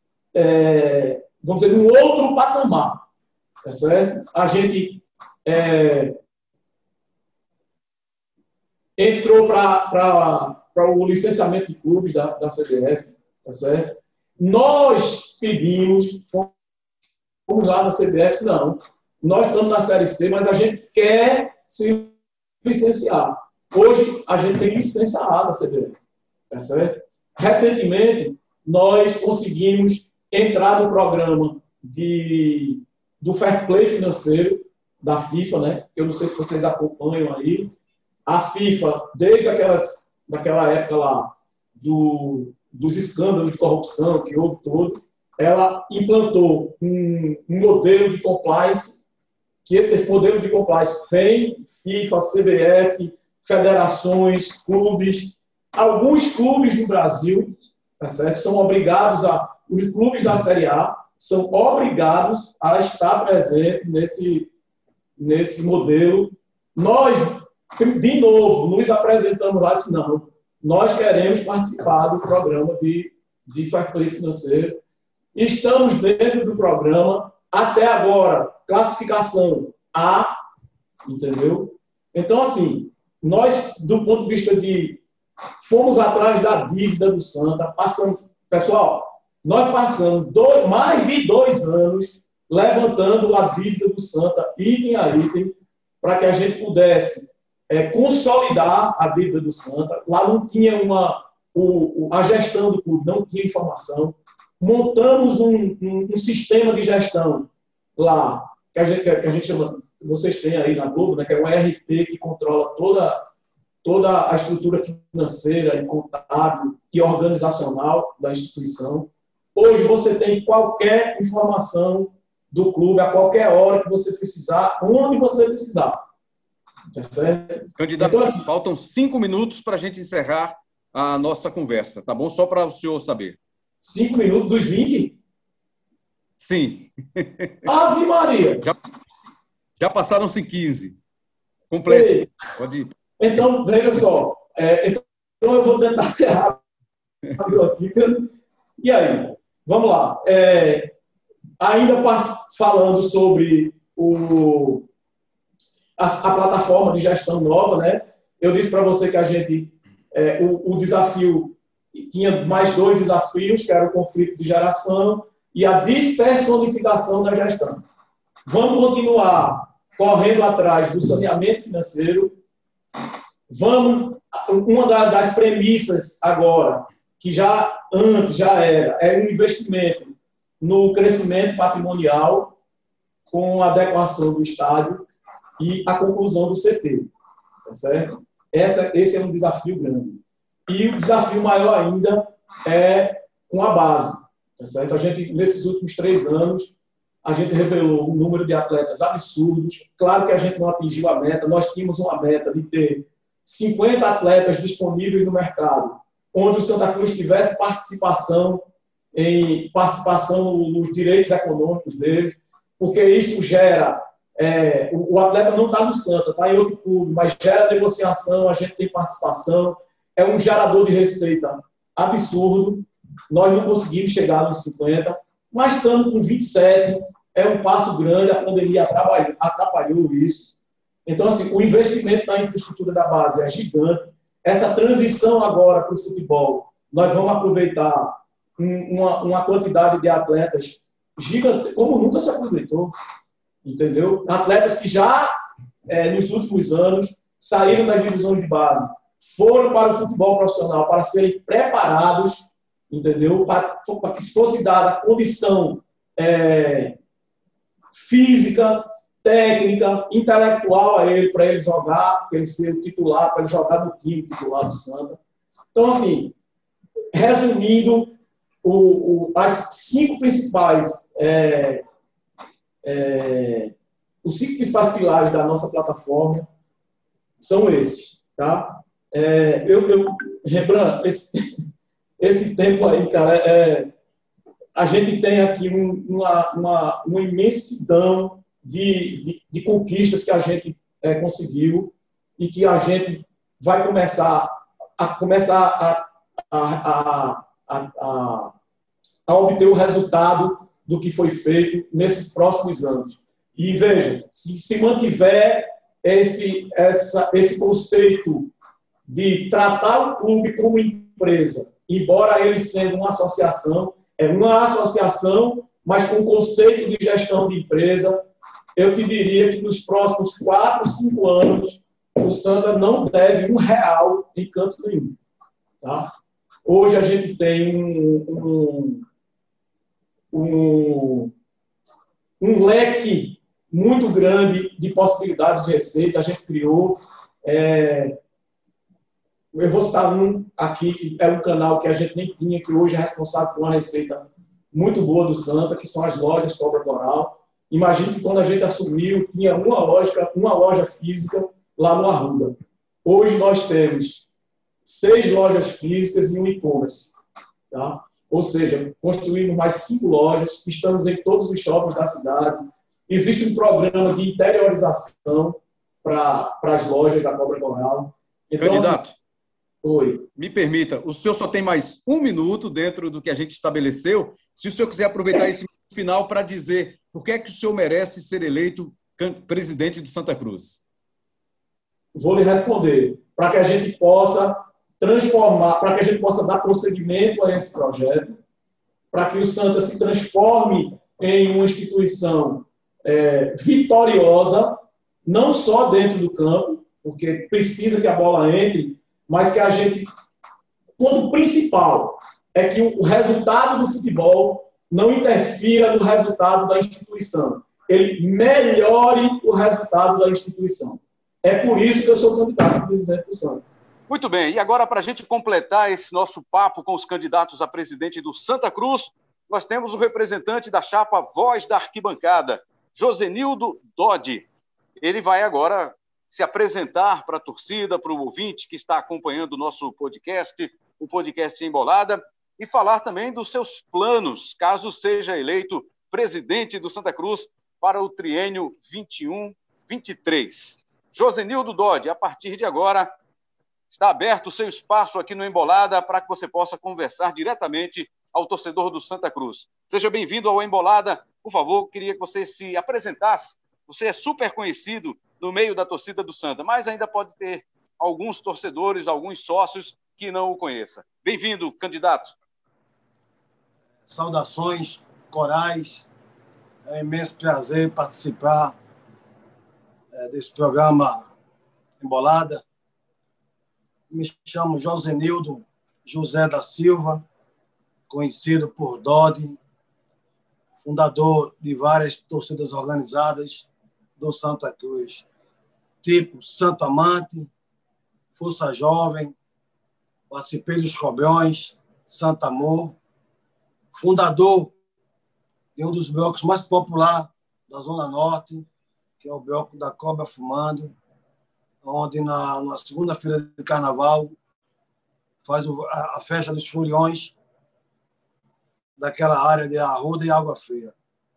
Speaker 5: é, vamos dizer, num outro patamar. Tá certo? A gente é, entrou para o licenciamento de clubes da, da C B F, tá certo? Nós pedimos, fomos lá na C B F, não, nós estamos na Série C, mas a gente quer se licenciar. Hoje, a gente tem licença A da C B F, tá certo? Recentemente, nós conseguimos entrar no programa de, do Fair Play financeiro da FIFA, né? Eu não sei se vocês acompanham aí. A FIFA, desde aquelas, daquela época lá, do, dos escândalos de corrupção que houve todo, ela implantou um, um modelo de compliance, que esse modelo de compliance vem, FIFA, C B F, federações, clubes, alguns clubes do Brasil, tá certo? São obrigados a, os clubes da Série A são obrigados a estar presentes nesse, nesse modelo. Nós, de novo, nos apresentamos lá e disse, não, nós queremos participar do programa de, de Fair Play financeiro. Estamos dentro do programa, até agora, classificação A, entendeu? Então, assim, nós, do ponto de vista de... Fomos atrás da dívida do Santa, passamos... Pessoal, nós passamos dois, mais de dois anos levantando a dívida do Santa, item a item, para que a gente pudesse é, consolidar a dívida do Santa. Lá não tinha uma... O, a gestão do clube não tinha informação. Montamos um, um, um sistema de gestão lá, que a gente, que a gente chama... Vocês têm aí na Globo, né, que é um E R P que controla toda, toda a estrutura financeira e contábil e organizacional da instituição. Hoje você tem qualquer informação do clube a qualquer hora que você precisar, onde você precisar. Tá certo?
Speaker 2: Candidato,
Speaker 5: então, assim,
Speaker 2: faltam cinco minutos para a gente encerrar a nossa conversa, tá bom? Só para o senhor saber.
Speaker 5: Cinco minutos dos vinte?
Speaker 2: Sim.
Speaker 5: Ave Maria!
Speaker 2: Já, já passaram-se quinze. Complete.
Speaker 5: Ei.
Speaker 2: Pode ir.
Speaker 5: Então, veja só. É, então, eu vou tentar ser rápido aqui. E aí? Vamos lá. É, ainda falando sobre o, a, a plataforma de gestão nova, né? Eu disse para você que a gente, é, o, o desafio, tinha mais dois desafios, que era o conflito de geração e a despersonificação da gestão. Vamos continuar correndo atrás do saneamento financeiro. Vamos, uma das premissas agora, que já antes já era, é um investimento no crescimento patrimonial com a adequação do estádio e a conclusão do C T. Tá certo? Essa, esse é um desafio grande. E o desafio maior ainda é com a base. Tá certo? A gente, nesses últimos três anos, a gente revelou um número de atletas absurdos. Claro que a gente não atingiu a meta. Nós tínhamos uma meta de ter cinquenta atletas disponíveis no mercado, onde o Santa Cruz tivesse participação em participação nos direitos econômicos dele, porque isso gera... É, o, o atleta não está no Santa, está em outro clube, mas gera negociação, a gente tem participação, é um gerador de receita absurdo. Nós não conseguimos chegar nos cinquenta, mas estamos com vinte e sete, é um passo grande, a pandemia atrapalhou, atrapalhou isso. Então, assim, o investimento na infraestrutura da base é gigante. Essa transição agora para o futebol, nós vamos aproveitar uma, uma quantidade de atletas gigante, como nunca se aproveitou, entendeu? Atletas que já, é, nos últimos anos, saíram das divisões de base, foram para o futebol profissional para serem preparados, entendeu? Para, para que fosse dada a condição é, física, técnica, intelectual a ele, para ele jogar, para ele ser o titular, para ele jogar no time titular do Santa. Então, assim, resumindo, o, o, as cinco principais, é, é, os cinco principais pilares da nossa plataforma são esses, tá? É, eu, eu, Rembrandt, esse, esse tempo aí, cara, é, a gente tem aqui um, uma, uma, uma imensidão de, de, de conquistas que a gente é, conseguiu e que a gente vai começar a, começar a, a, a, a, a obter o resultado do que foi feito nesses próximos anos. E veja, se se mantiver esse, essa, esse conceito de tratar o clube como empresa, embora ele sendo uma associação, é uma associação, mas com conceito de gestão de empresa, eu te diria que nos próximos quatro, cinco anos, o Santa não deve um real em canto nenhum. Tá? Hoje a gente tem um, um, um, um leque muito grande de possibilidades de receita. A gente criou... É, eu vou citar um aqui, que é um canal que a gente nem tinha, que hoje é responsável por uma receita muito boa do Santa, que são as lojas Cobra Coral. Imagine que quando a gente assumiu, tinha uma loja, uma loja física lá no Arruda. Hoje nós temos seis lojas físicas e um e-commerce. Tá? Ou seja, construímos mais cinco lojas, estamos em todos os shoppings da cidade. Existe um programa de interiorização para as lojas da Cobra Coral. Então,
Speaker 2: Candidato,
Speaker 5: assim, oi.
Speaker 2: Me permita, o senhor só tem mais um minuto dentro do que a gente estabeleceu. Se o senhor quiser aproveitar esse final para dizer por que é que o senhor merece ser eleito presidente do Santa Cruz.
Speaker 5: Vou lhe responder. Para que a gente possa transformar, para que a gente possa dar prosseguimento a esse projeto, para que o Santa se transforme em uma instituição é, vitoriosa, não só dentro do campo, porque precisa que a bola entre, mas que a gente... O ponto principal é que o resultado do futebol não interfira no resultado da instituição. Ele melhore o resultado da instituição. É por isso que eu sou candidato a presidente do Santa.
Speaker 6: Muito bem. E agora, para a gente completar esse nosso papo com os candidatos a presidente do Santa Cruz, nós temos o representante da chapa Voz da Arquibancada, Josenildo Dodi. Ele vai agora se apresentar para a torcida, para o ouvinte que está acompanhando o nosso podcast, o podcast Embolada, e falar também dos seus planos, caso seja eleito presidente do Santa Cruz para o triênio vinte e um vinte e três. Josenildo Dodi, a partir de agora, está aberto o seu espaço aqui no Embolada para que você possa conversar diretamente ao torcedor do Santa Cruz. Seja bem-vindo ao Embolada. Por favor, queria que você se apresentasse. Você é super conhecido no meio da torcida do Santa, mas ainda pode ter alguns torcedores, alguns sócios que não o conheçam. Bem-vindo, candidato.
Speaker 7: Saudações corais. É um imenso prazer participar é, desse programa Embolada. Me chamo Josenildo José da Silva, conhecido por Dodi. fundador de várias torcidas organizadas do Santa Cruz, tipo Santo Amante, Força Jovem, participei dos Cobrões, Santo Amor, fundador de um dos blocos mais populares da Zona Norte, que é o bloco da Cobra Fumando, onde na, na segunda-feira de Carnaval faz o, a, a festa dos foliões daquela área de Arruda e Água Fria.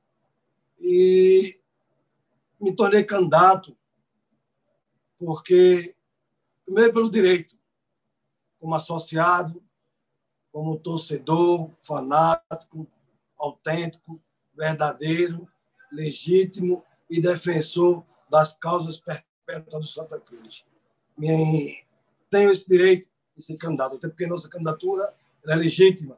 Speaker 7: E me tornei candidato porque, primeiro, pelo direito, como associado, como torcedor, fanático, autêntico, verdadeiro, legítimo e defensor das causas perpétuas do Santa Cruz. Tenho esse direito de ser candidato, até porque nossa candidatura é legítima.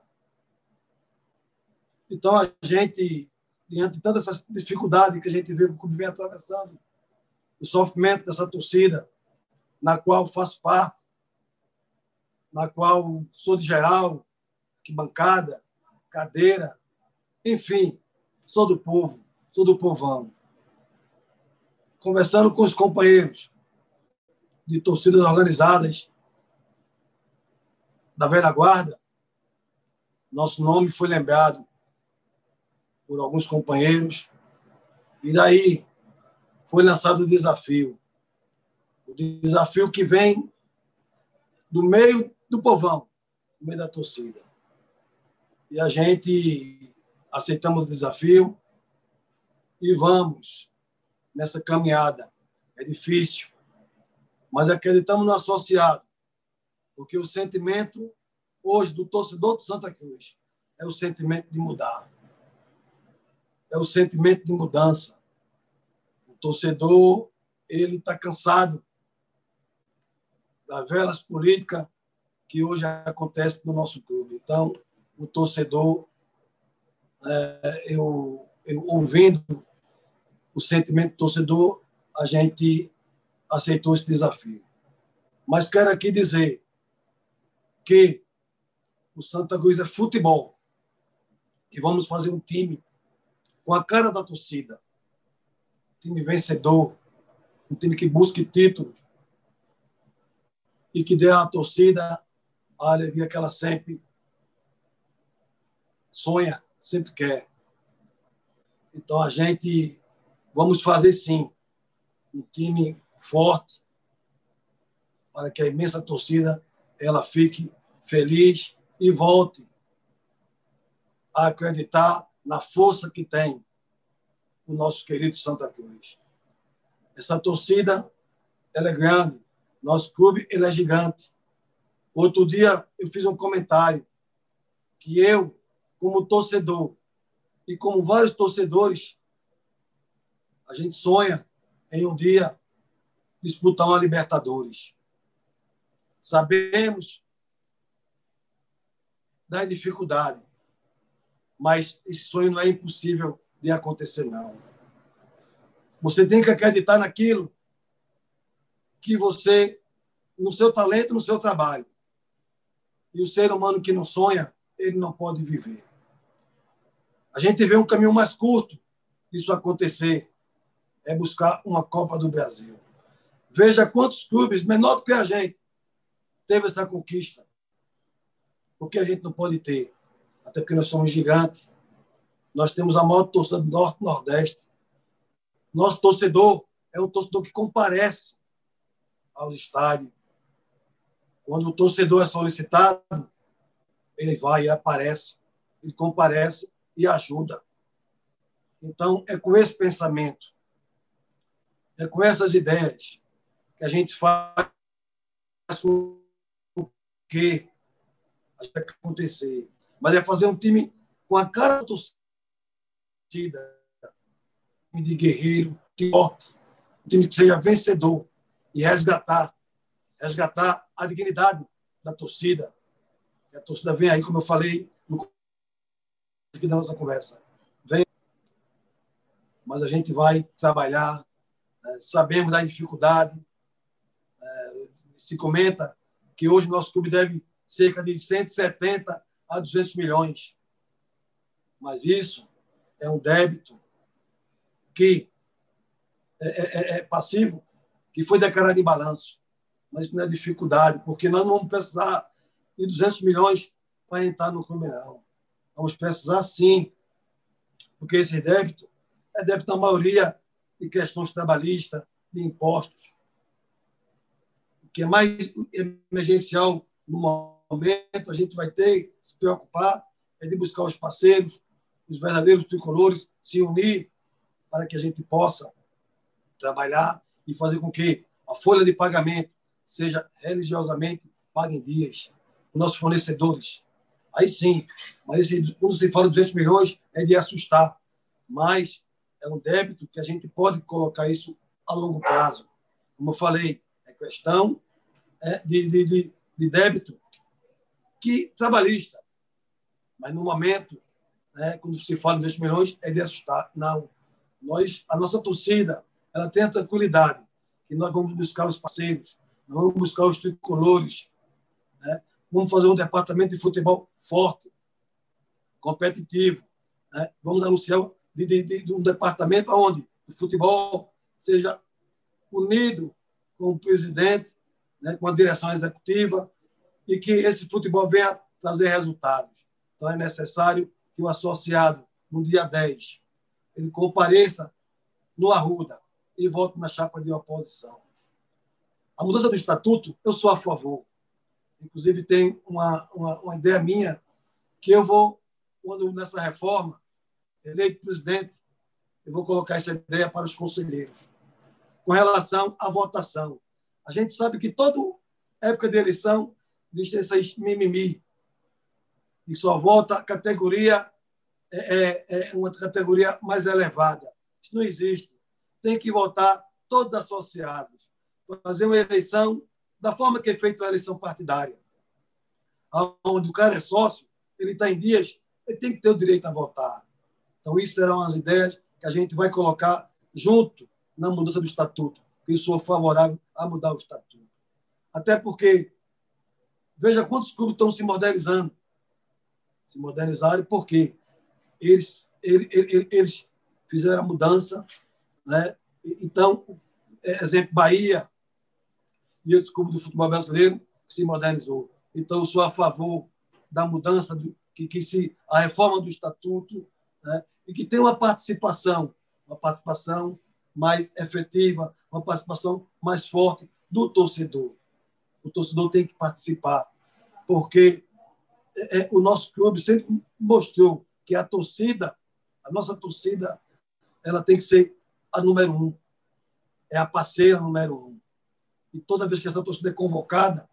Speaker 7: Então, a gente, diante de toda essa dificuldade que a gente vê que o clube vem atravessando, o sofrimento dessa torcida, na qual faço parte, na qual sou de geral, que bancada, cadeira, enfim, sou do povo, sou do povão. Conversando com os companheiros de torcidas organizadas da velha guarda, nosso nome foi lembrado por alguns companheiros, e daí foi lançado o desafio. O desafio que vem do meio do povão, do meio da torcida. E a gente aceitamos o desafio e vamos nessa caminhada. É difícil, mas acreditamos no associado, porque o sentimento hoje do torcedor de Santa Cruz é o sentimento de mudar. É o sentimento de mudança. O torcedor, ele está cansado das velas políticas que hoje acontecem no nosso clube. Então, o torcedor, é, eu, eu ouvindo o sentimento do torcedor, a gente aceitou esse desafio. Mas quero aqui dizer que o Santa Cruz é futebol, que vamos fazer um time com a cara da torcida, um time vencedor, um time que busque títulos e que dê à torcida a alegria que ela sempre sonha, sempre quer. Então, a gente vamos fazer, sim, um time forte para que a imensa torcida ela fique feliz e volte a acreditar na força que tem o nosso querido Santa Cruz. Essa torcida ela é grande, nosso clube ele é gigante. Outro dia eu fiz um comentário que eu, como torcedor e como vários torcedores, a gente sonha em um dia disputar uma Libertadores. Sabemos da dificuldade, mas esse sonho não é impossível de acontecer, não. Você tem que acreditar naquilo que você, no seu talento, no seu trabalho. E o ser humano que não sonha, ele não pode viver. A gente vê um caminho mais curto disso acontecer, é buscar uma Copa do Brasil. Veja quantos clubes, menor do que a gente, teve essa conquista. Porque a gente não pode ter, até porque nós somos gigantes. Nós temos a maior torcida do Norte e Nordeste. Nosso torcedor é um torcedor que comparece aos estádios. Quando o torcedor é solicitado, ele vai e aparece, ele comparece e ajuda. Então, é com esse pensamento, é com essas ideias que a gente faz com que vai acontecer. Mas é fazer um time com a cara da torcida, um time de guerreiro, um time forte, um time que seja vencedor e resgatar, resgatar a dignidade da torcida. A torcida vem aí, como eu falei no começo da nossa conversa. Vem, mas a gente vai trabalhar, né? Sabemos da dificuldade. É, se comenta que hoje o nosso clube deve cerca de cento e setenta a duzentos milhões. Mas isso é um débito que é, é, é passivo, que foi declarado em balanço. Mas isso não é dificuldade, porque nós não vamos precisar de duzentos milhões para entrar no clube, não. Vamos precisar, sim, porque esse débito é débito, na maioria, de questões trabalhistas, de impostos. O que é mais emergencial no momento, a gente vai ter que se preocupar é de buscar os parceiros, os verdadeiros tricolores, se unir para que a gente possa trabalhar e fazer com que a folha de pagamento seja religiosamente paga em dias. Os nossos fornecedores. Aí sim, mas esse, quando se fala de duzentos milhões, é de assustar. Mas é um débito que a gente pode colocar isso a longo prazo. Como eu falei, é questão é, de, de, de, de débito que trabalhista. Mas no momento, né, quando se fala de duzentos milhões, é de assustar. Não. Nós, a nossa torcida, ela tem a tranquilidade que nós vamos buscar os parceiros, nós vamos buscar os tricolores, né? Vamos fazer um departamento de futebol forte, competitivo, né? Vamos anunciar de, de, de um departamento onde o futebol seja unido com o presidente, né, com a direção executiva, e que esse futebol venha trazer resultados. Então, é necessário que o associado, no dia dez, ele compareça no Arruda e vote na chapa de oposição. A mudança do estatuto, eu sou a favor. Inclusive, tem uma, uma, uma ideia minha que eu vou, quando nessa reforma, eleito presidente, eu vou colocar essa ideia para os conselheiros. Com relação à votação, a gente sabe que toda época de eleição existe esse mimimi, e só vota a categoria, é, é uma categoria mais elevada. Isso não existe. Tem que votar todos associados. Fazer uma eleição da forma que é feita a eleição partidária. Onde o cara é sócio, ele está em dias, ele tem que ter o direito a votar. Então, isso serão as ideias que a gente vai colocar junto na mudança do estatuto, que eu sou favorável a mudar o estatuto. Até porque, veja quantos clubes estão se modernizando. Se modernizaram porque eles, eles, eles fizeram a mudança, né? Então, exemplo, Bahia e outros clubes do futebol brasileiro que se modernizou. Então, eu sou a favor da mudança, do, que, que se, a reforma do estatuto, né? E que tenha uma participação, uma participação mais efetiva, uma participação mais forte do torcedor. O torcedor tem que participar, porque é, o nosso clube sempre mostrou que a torcida, a nossa torcida, ela tem que ser a número um, é a parceira número um. E toda vez que essa torcida é convocada,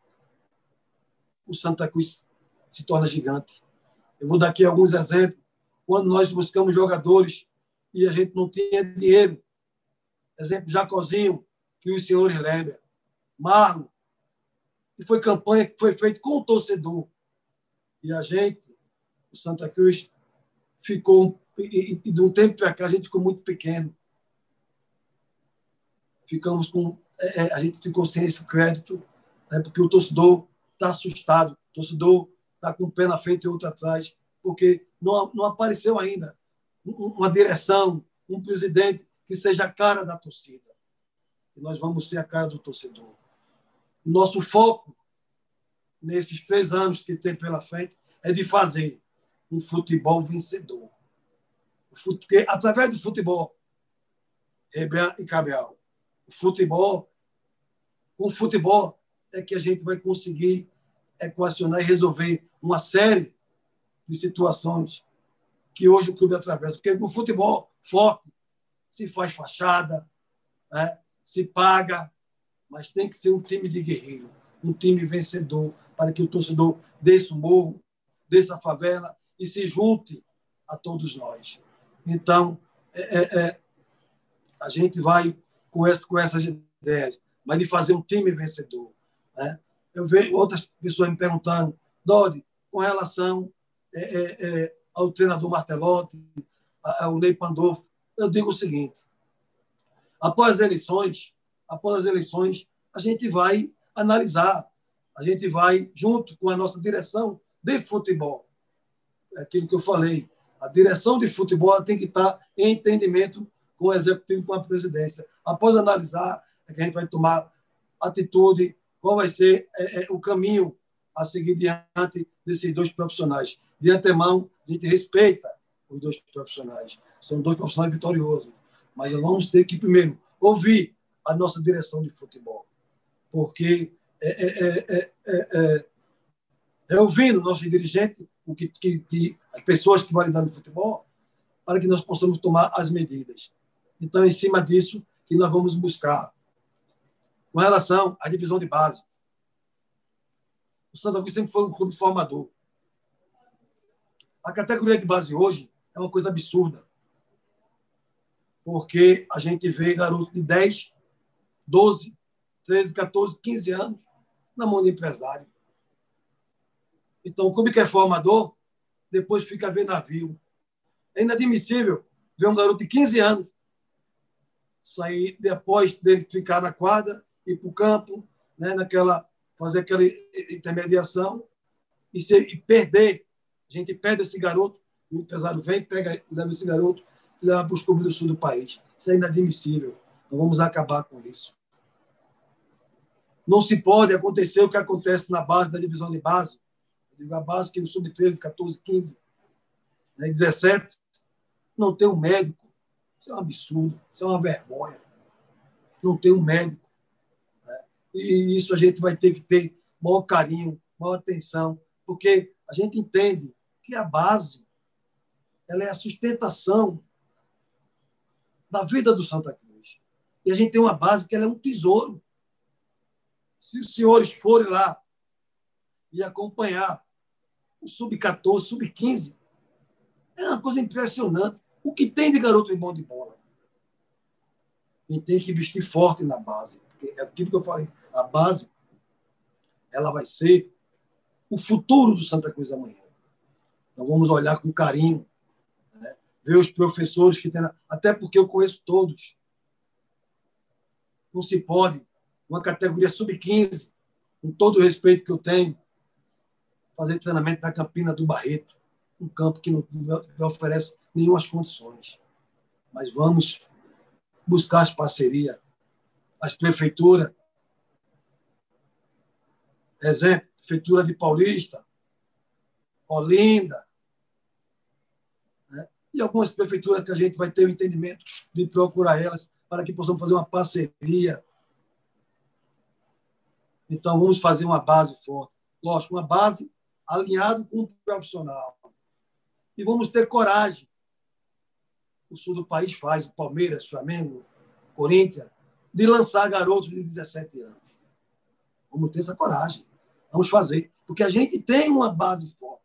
Speaker 7: o Santa Cruz se torna gigante. Eu vou dar aqui alguns exemplos. Quando nós buscamos jogadores e a gente não tinha dinheiro, exemplo, Jacozinho, que os senhores lembram, Marlon, e foi campanha que foi feita com o torcedor. E a gente, o Santa Cruz, ficou, e, e, e de um tempo para cá, a gente ficou muito pequeno. Ficamos com, é, a gente ficou sem esse crédito, né, porque o torcedor está assustado, o torcedor está com um pé na frente e outro atrás, porque não, não apareceu ainda uma direção, um presidente que seja a cara da torcida. E nós vamos ser a cara do torcedor. O nosso foco, nesses três anos que tem pela frente, é de fazer um futebol vencedor. Porque, através do futebol, Rebran e Cabral, o futebol, com o futebol é que a gente vai conseguir equacionar e resolver uma série de situações que hoje o clube atravessa. Porque no futebol forte se faz fachada, né? Se paga, mas tem que ser um time de guerreiro, um time vencedor, para que o torcedor desça o morro, desça a favela e se junte a todos nós. Então, é, é, é, a gente vai com, essa, com essas ideias, mas de fazer um time vencedor, né? Eu vejo outras pessoas me perguntando, Dodi, com relação é, é, é, ao treinador Martelotti, ao Ney Pandolfo, eu digo o seguinte: após as eleições, após as eleições, a gente vai analisar, a gente vai, junto com a nossa direção de futebol, é aquilo que eu falei, A direção de futebol tem que estar em entendimento com o executivo, com a presidência. Após analisar, é que a gente vai tomar atitude, qual vai ser é, é, o caminho a seguir diante desses dois profissionais. De antemão, a gente respeita os dois profissionais. São dois profissionais vitoriosos. Mas vamos ter que, primeiro, ouvir a nossa direção de futebol. Porque é, é, é, é, é, é ouvindo o nosso dirigente, o que, que, que, as pessoas que vão lidar no futebol, para que nós possamos tomar as medidas. Então, é em cima disso que nós vamos buscar. Com relação à divisão de base, o Santa Cruz sempre foi um clube formador. A categoria de base hoje é uma coisa absurda, porque a gente vê garoto de dez, doze, treze, catorze, quinze anos na mão de empresário. Então, o clube que é formador, depois fica a ver navio. É inadmissível ver um garoto de quinze anos sair, depois dele ficar na quadra, ir para o campo, né, naquela, fazer aquela intermediação e, se, e perder. A gente perde esse garoto, o empresário vem, pega, leva esse garoto e leva para os clubes do sul do país. Isso é inadmissível. Então, vamos acabar com isso. Não se pode acontecer o que acontece na base da divisão de base. Eu digo a base que no sub treze, catorze, quinze, né, dezessete, não tem um médico. Isso é um absurdo, isso é uma vergonha. Não tem um médico. Né? E isso a gente vai ter que ter maior carinho, maior atenção, porque a gente entende que a base ela é a sustentação da vida do Santa Cruz. E a gente tem uma base que ela é um tesouro. Se os senhores forem lá e acompanhar o sub catorze, sub quinze, é uma coisa impressionante. O que tem de garoto em bom de bola? A gente tem que investir forte na base. Porque é aquilo que eu falei. A base ela vai ser o futuro do Santa Cruz amanhã. Então, vamos olhar com carinho, né? Ver os professores que tem... Até porque eu conheço todos. Não se pode, uma categoria sub quinze, com todo o respeito que eu tenho, fazer treinamento na Campina do Barreto, um campo que não me oferece nenhumas condições. Mas vamos buscar as parcerias, as prefeituras. Exemplo, Prefeitura de Paulista, Olinda, né? E algumas prefeituras que a gente vai ter o entendimento de procurar elas para que possamos fazer uma parceria. Então, vamos fazer uma base forte. Lógico, uma base alinhada com um profissional. E vamos ter coragem. O sul do país faz, o Palmeiras, Flamengo, Corinthians, de lançar garotos de dezessete anos. Vamos ter essa coragem. Vamos fazer. Porque a gente tem uma base forte.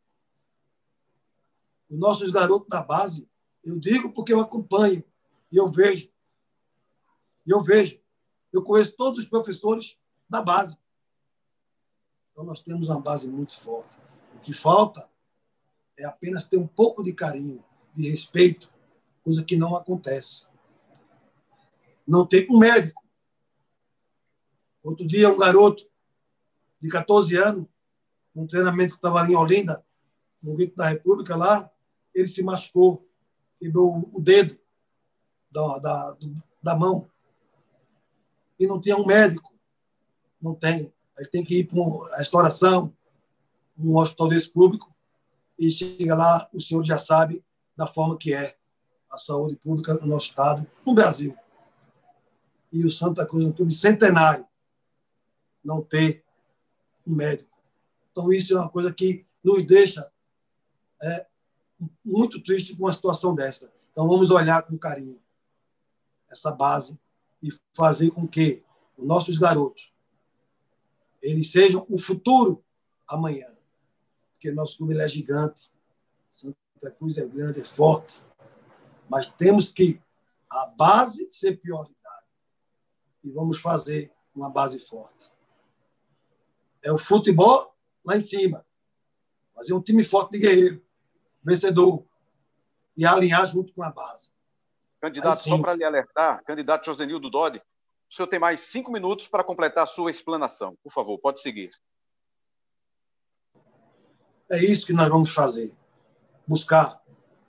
Speaker 7: Os nossos garotos da base, eu digo porque eu acompanho e eu vejo. E eu vejo. Eu conheço todos os professores da base. Então, nós temos uma base muito forte. O que falta é apenas ter um pouco de carinho, de respeito, coisa que não acontece. Não tem um médico. Outro dia, um garoto de catorze anos, num treinamento que estava ali em Olinda, no Grito da República, lá, ele se machucou, quebrou o dedo da, da, da mão. E não tinha um médico. Não tem. Ele tem que ir para uma restauração, um hospital desse público, e chega lá, o senhor já sabe da forma que é a saúde pública no nosso estado, no Brasil. E o Santa Cruz, um clube centenário, não ter um médico. Então, isso é uma coisa que nos deixa é, muito triste com uma situação dessa. Então, vamos olhar com carinho essa base e fazer com que os nossos garotos eles sejam o futuro amanhã. Porque nosso clube é gigante, Santa Cruz é grande, é forte, mas temos que a base ser prioridade. E vamos fazer uma base forte. É o futebol lá em cima. Fazer um time forte de guerreiro, vencedor, e alinhar junto com a base.
Speaker 6: Candidato, só para lhe alertar, candidato Josenildo Dodi, o senhor tem mais cinco minutos para completar a sua explanação. Por favor, pode seguir.
Speaker 7: É isso que nós vamos fazer. Buscar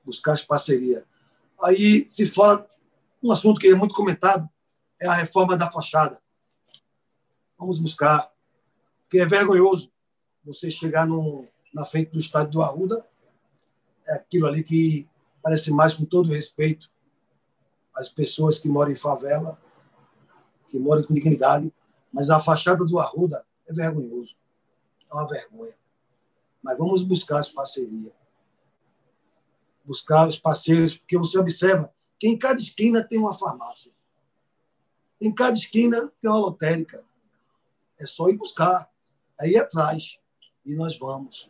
Speaker 7: buscar as parcerias. Aí se fala, um assunto que é muito comentado, é a reforma da fachada. Vamos buscar, porque é vergonhoso você chegar no, na frente do estádio do Arruda, é aquilo ali que parece mais, com todo respeito, as pessoas que moram em favela, que moram com dignidade, mas a fachada do Arruda é vergonhoso, é uma vergonha. Mas vamos buscar as parcerias, buscar os parceiros, porque você observa que em cada esquina tem uma farmácia, em cada esquina tem uma lotérica. É só ir buscar, aí atrás, e nós vamos.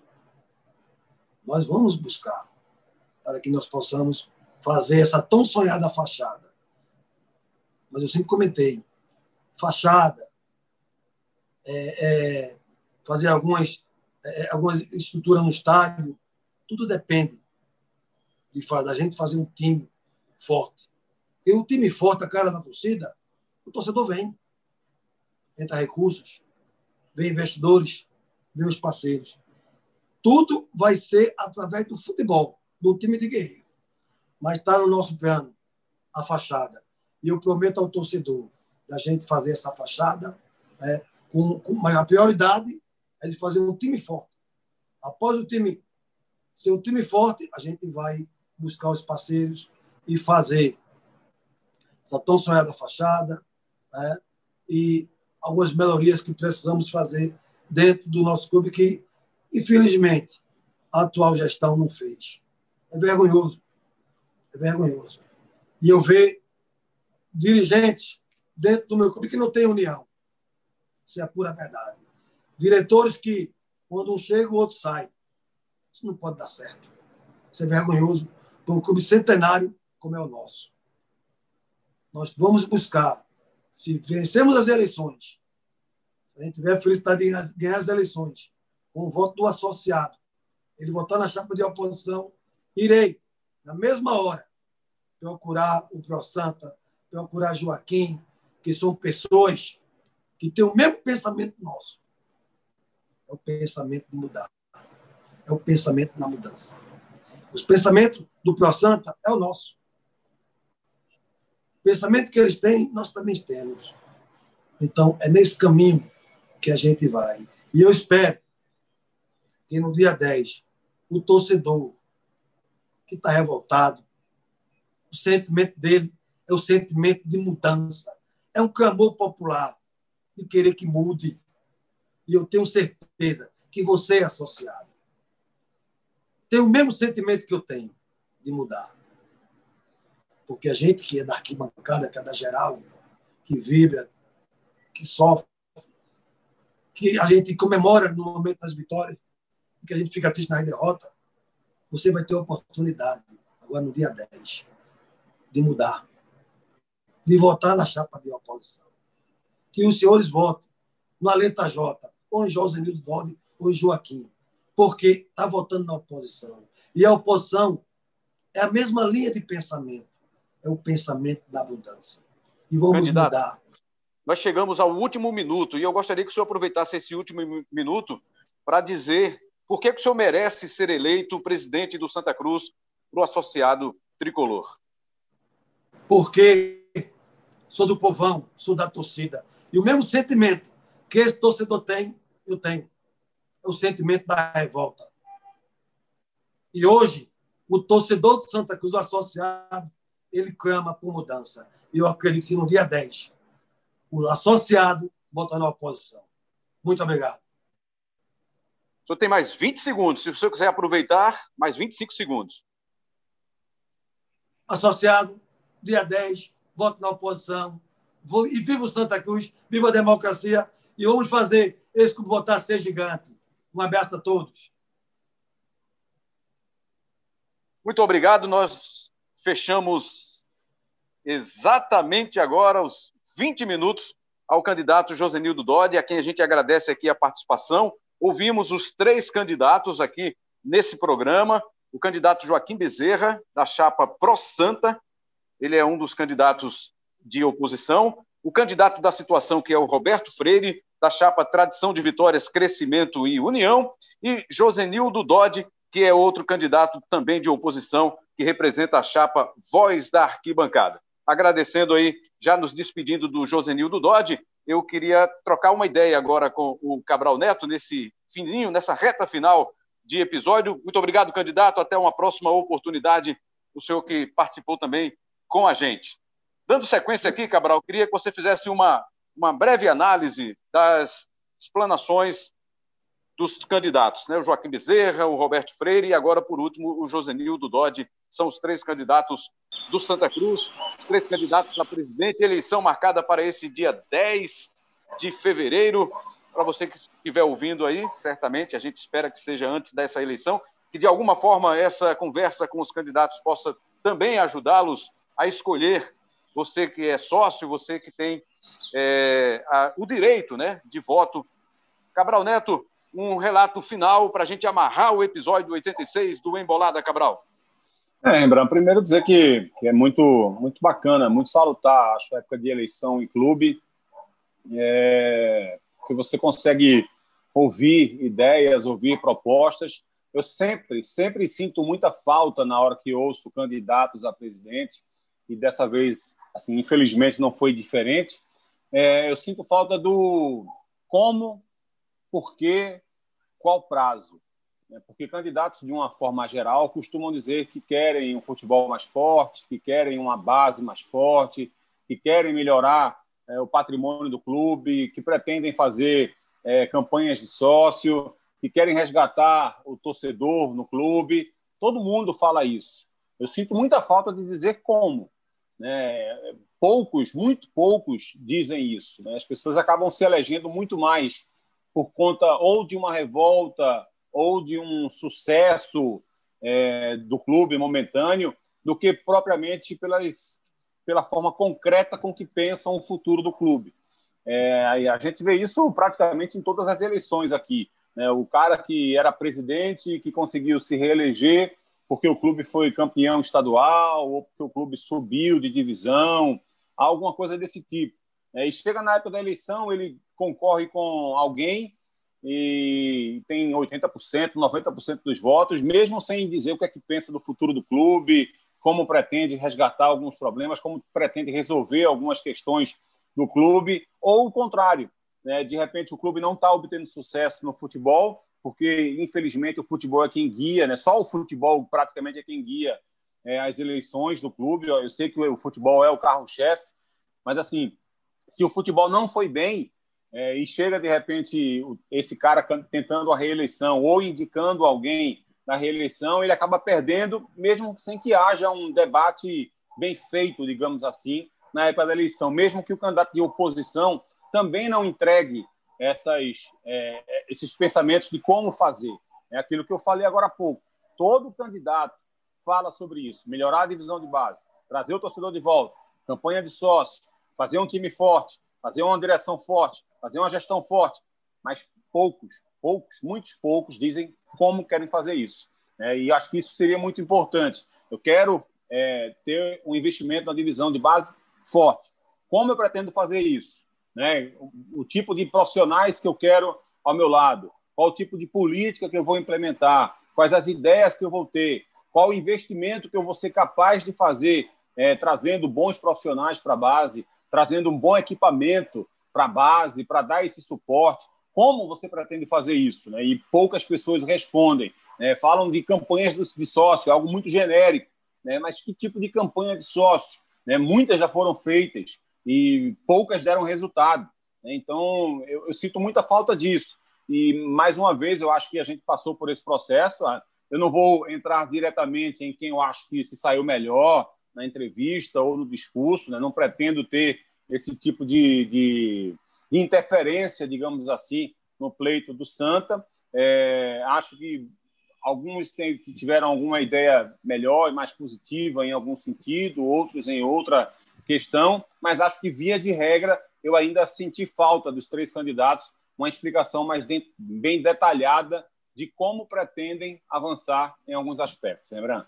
Speaker 7: Nós vamos buscar, para que nós possamos fazer essa tão sonhada fachada. Mas eu sempre comentei, fachada, é, é, fazer algumas, é, algumas estruturas no estádio, tudo depende de, da gente fazer um time forte. E um time forte, a cara da torcida, o torcedor vem. Entra recursos, vem investidores, vem os parceiros. Tudo vai ser através do futebol, do time de guerreiro. Mas está no nosso plano a fachada. E eu prometo ao torcedor da gente fazer essa fachada, né, com, com, mas a prioridade é de fazer um time forte. Após o time ser um time forte, a gente vai buscar os parceiros e fazer essa tão sonhada fachada, né, e algumas melhorias que precisamos fazer dentro do nosso clube que, infelizmente, a atual gestão não fez. É vergonhoso. É vergonhoso. E eu vejo dirigentes dentro do meu clube que não tem união. Isso é a pura verdade. Diretores que, quando um chega, o outro sai. Isso não pode dar certo. Isso é vergonhoso para um clube centenário como é o nosso. Nós vamos buscar, se vencemos as eleições, se a gente tiver a felicidade de ganhar as eleições, com o voto do associado, ele votar na chapa de oposição, irei, na mesma hora, procurar o Pro Santa, procurar Joaquim, que são pessoas que têm o mesmo pensamento nosso. É o pensamento de mudar. É o pensamento na mudança. Os pensamentos do Pro Santa é o nosso. O pensamento que eles têm, nós também temos. Então, é nesse caminho que a gente vai. E eu espero que no dia dez, o torcedor que está revoltado, o sentimento dele é o sentimento de mudança. É um clamor popular de querer que mude. E eu tenho certeza que você é associado. Tem o mesmo sentimento que eu tenho de mudar. Porque a gente que é da arquibancada, que é da geral, que vibra, que sofre, que a gente comemora no momento das vitórias, que a gente fica triste na derrota, você vai ter a oportunidade, agora no dia dez, de mudar, de votar na chapa de oposição. Que os senhores votem no Aleta J, ou em Josenildo Dodi, ou em Joaquim, porque está votando na oposição. E a oposição é a mesma linha de pensamento, é o pensamento da mudança. E vamos Candidato, mudar.
Speaker 6: Nós chegamos ao último minuto, e eu gostaria que o senhor aproveitasse esse último minuto para dizer por que, que o senhor merece ser eleito presidente do Santa Cruz para o associado tricolor.
Speaker 7: Porque sou do povão, sou da torcida. E o mesmo sentimento que esse torcedor tem, eu tenho. É o sentimento da revolta. E hoje, o torcedor do Santa Cruz, o associado, ele clama por mudança. E eu acredito que no dia dez, o associado bota na oposição. Muito obrigado.
Speaker 6: O senhor tem mais vinte segundos. Se o senhor quiser aproveitar, mais vinte e cinco segundos.
Speaker 7: Associado, dia dez, voto na oposição. E viva o Santa Cruz, viva a democracia. E vamos fazer esse que votar ser gigante. Um abraço a todos.
Speaker 6: Muito obrigado. Nós fechamos exatamente agora os vinte minutos ao candidato Josenildo Dodi, a quem a gente agradece aqui a participação. Ouvimos os três candidatos aqui nesse programa. O candidato Joaquim Bezerra, da chapa Pro Santa, ele é um dos candidatos de oposição. O candidato da situação, que é o Roberto Freire, da chapa Tradição de Vitórias, Crescimento e União. E Josenildo Dodi, que é outro candidato também de oposição que representa a chapa Voz da Arquibancada. Agradecendo aí, já nos despedindo do Josenildo Dodge, eu queria trocar uma ideia agora com o Cabral Neto, nesse fininho, nessa reta final de episódio. Muito obrigado, candidato. Até uma próxima oportunidade. O senhor que participou também com a gente. Dando sequência aqui, Cabral, eu queria que você fizesse uma, uma breve análise das explanações dos candidatos, né? O Joaquim Bezerra, o Roberto Freire e agora, por último, o Josenildo Dodge. São os três candidatos do Santa Cruz, três candidatos a presidente. Eleição marcada para esse dia dez de fevereiro. Para você que estiver ouvindo aí, certamente, a gente espera que seja antes dessa eleição, que de alguma forma essa conversa com os candidatos possa também ajudá-los a escolher, você que é sócio, você que tem é, a, o direito, né, de voto. Cabral Neto, um relato final para a gente amarrar o episódio oitenta e seis do Embolada, Cabral.
Speaker 3: É, Rembrandt, primeiro dizer que, que é muito, muito bacana, muito salutar, acho, a época de eleição em clube, é, que você consegue ouvir ideias, ouvir propostas. Eu sempre, sempre sinto muita falta na hora que ouço candidatos a presidente, e dessa vez, assim, infelizmente, não foi diferente. É, eu sinto falta do como, por quê, qual prazo. Porque candidatos, de uma forma geral, costumam dizer que querem um futebol mais forte, que querem uma base mais forte, que querem melhorar é, o patrimônio do clube, que pretendem fazer é, campanhas de sócio, que querem resgatar o torcedor no clube. Todo mundo fala isso. Eu sinto muita falta de dizer como. Né? Poucos, muito poucos dizem isso. Né? As pessoas acabam se elegendo muito mais por conta ou de uma revolta ou de um sucesso é, do clube momentâneo, do que propriamente pelas, pela forma concreta com que pensam o futuro do clube. É, a gente vê isso praticamente em todas as eleições aqui. Né? O cara que era presidente, que conseguiu se reeleger porque o clube foi campeão estadual ou porque o clube subiu de divisão, alguma coisa desse tipo. É, e chega na época da eleição, ele concorre com alguém e tem oitenta por cento, noventa por cento dos votos, mesmo sem dizer o que é que pensa do futuro do clube, como pretende resgatar alguns problemas, como pretende resolver algumas questões do clube, ou o contrário, né? De repente o clube não está obtendo sucesso no futebol, porque infelizmente o futebol é quem guia, né? Só o futebol praticamente é quem guia é, as eleições do clube. Eu sei que o futebol é o carro-chefe, mas assim, se o futebol não foi bem, É, e chega, de repente, esse cara tentando a reeleição ou indicando alguém na reeleição, ele acaba perdendo, mesmo sem que haja um debate bem feito, digamos assim, na época da eleição. Mesmo que o candidato de oposição também não entregue essas, é, esses pensamentos de como fazer. É aquilo que eu falei agora há pouco. Todo candidato fala sobre isso. Melhorar a divisão de base, trazer o torcedor de volta, campanha de sócio, fazer um time forte, fazer uma direção forte, fazer uma gestão forte, mas poucos, poucos, muitos poucos dizem como querem fazer isso. É, e acho que isso seria muito importante. Eu quero é, ter um investimento na divisão de base forte. Como eu pretendo fazer isso? Né? O, o tipo de profissionais que eu quero ao meu lado, qual o tipo de política que eu vou implementar, quais as ideias que eu vou ter, qual o investimento que eu vou ser capaz de fazer, é, trazendo bons profissionais para a base, trazendo um bom equipamento para a base, para dar esse suporte. Como você pretende fazer isso? Né? E poucas pessoas respondem. Né? Falam de campanhas de sócio, algo muito genérico. Né? Mas que tipo de campanha de sócio? Né? Muitas já foram feitas e poucas deram resultado. Né? Então, eu, eu sinto muita falta disso. E, mais uma vez, eu acho que a gente passou por esse processo. Eu não vou entrar diretamente em quem eu acho que se saiu melhor na entrevista ou no discurso. Né? Não pretendo ter esse tipo de, de, de interferência, digamos assim, no pleito do Santa. É, acho que alguns tem, tiveram alguma ideia melhor e mais positiva em algum sentido, outros em outra questão, mas acho que, via de regra, eu ainda senti falta dos três candidatos uma explicação mais de, bem detalhada de como pretendem avançar em alguns aspectos. Lembrando?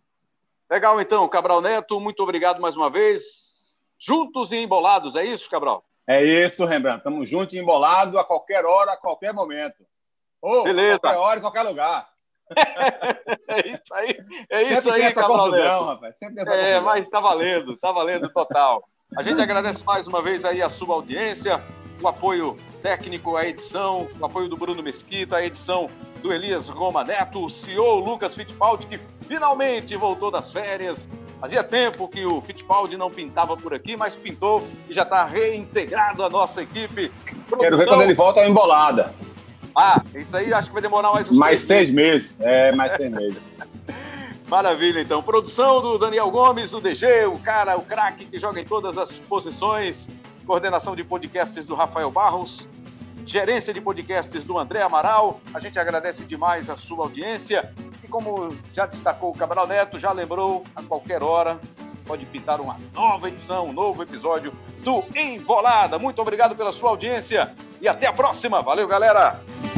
Speaker 6: Legal, então, Cabral Neto, muito obrigado mais uma vez. Juntos e embolados, é isso, Cabral?
Speaker 3: É isso, Rembrandt. Estamos juntos e embolados a qualquer hora, a qualquer momento. Oh,
Speaker 6: beleza.
Speaker 3: A qualquer hora, em qualquer lugar.
Speaker 6: É isso aí, é isso
Speaker 3: Sempre
Speaker 6: aí,
Speaker 3: tem essa
Speaker 6: Cabral
Speaker 3: confusão,
Speaker 6: Neto.
Speaker 3: rapaz. Sempre tem essa
Speaker 6: É,
Speaker 3: confusão.
Speaker 6: mas tá valendo, tá valendo total. A gente agradece mais uma vez aí a sua audiência, o apoio técnico à edição, o apoio do Bruno Mesquita, a edição do Elias Roma Neto, o C E O Lucas Fittipaldi, que finalmente voltou das férias. Fazia tempo que o Fittipaldi não pintava por aqui, mas pintou e já está reintegrado à nossa equipe.
Speaker 3: Quero ver
Speaker 6: Produção-
Speaker 3: quando ele volta ao Embolada.
Speaker 6: Ah, isso aí acho que vai demorar mais uns
Speaker 3: Mais
Speaker 6: três
Speaker 3: seis meses. É, mais seis meses.
Speaker 6: Maravilha, então. Produção do Daniel Gomes, o D G, o cara, o craque que joga em todas as posições. Coordenação de podcasts do Rafael Barros. Gerência de podcasts do André Amaral. A gente agradece demais a sua audiência. E como já destacou o Cabral Neto, já lembrou, a qualquer hora pode pintar uma nova edição, um novo episódio do Embolada. Muito obrigado pela sua audiência e até a próxima. Valeu, galera!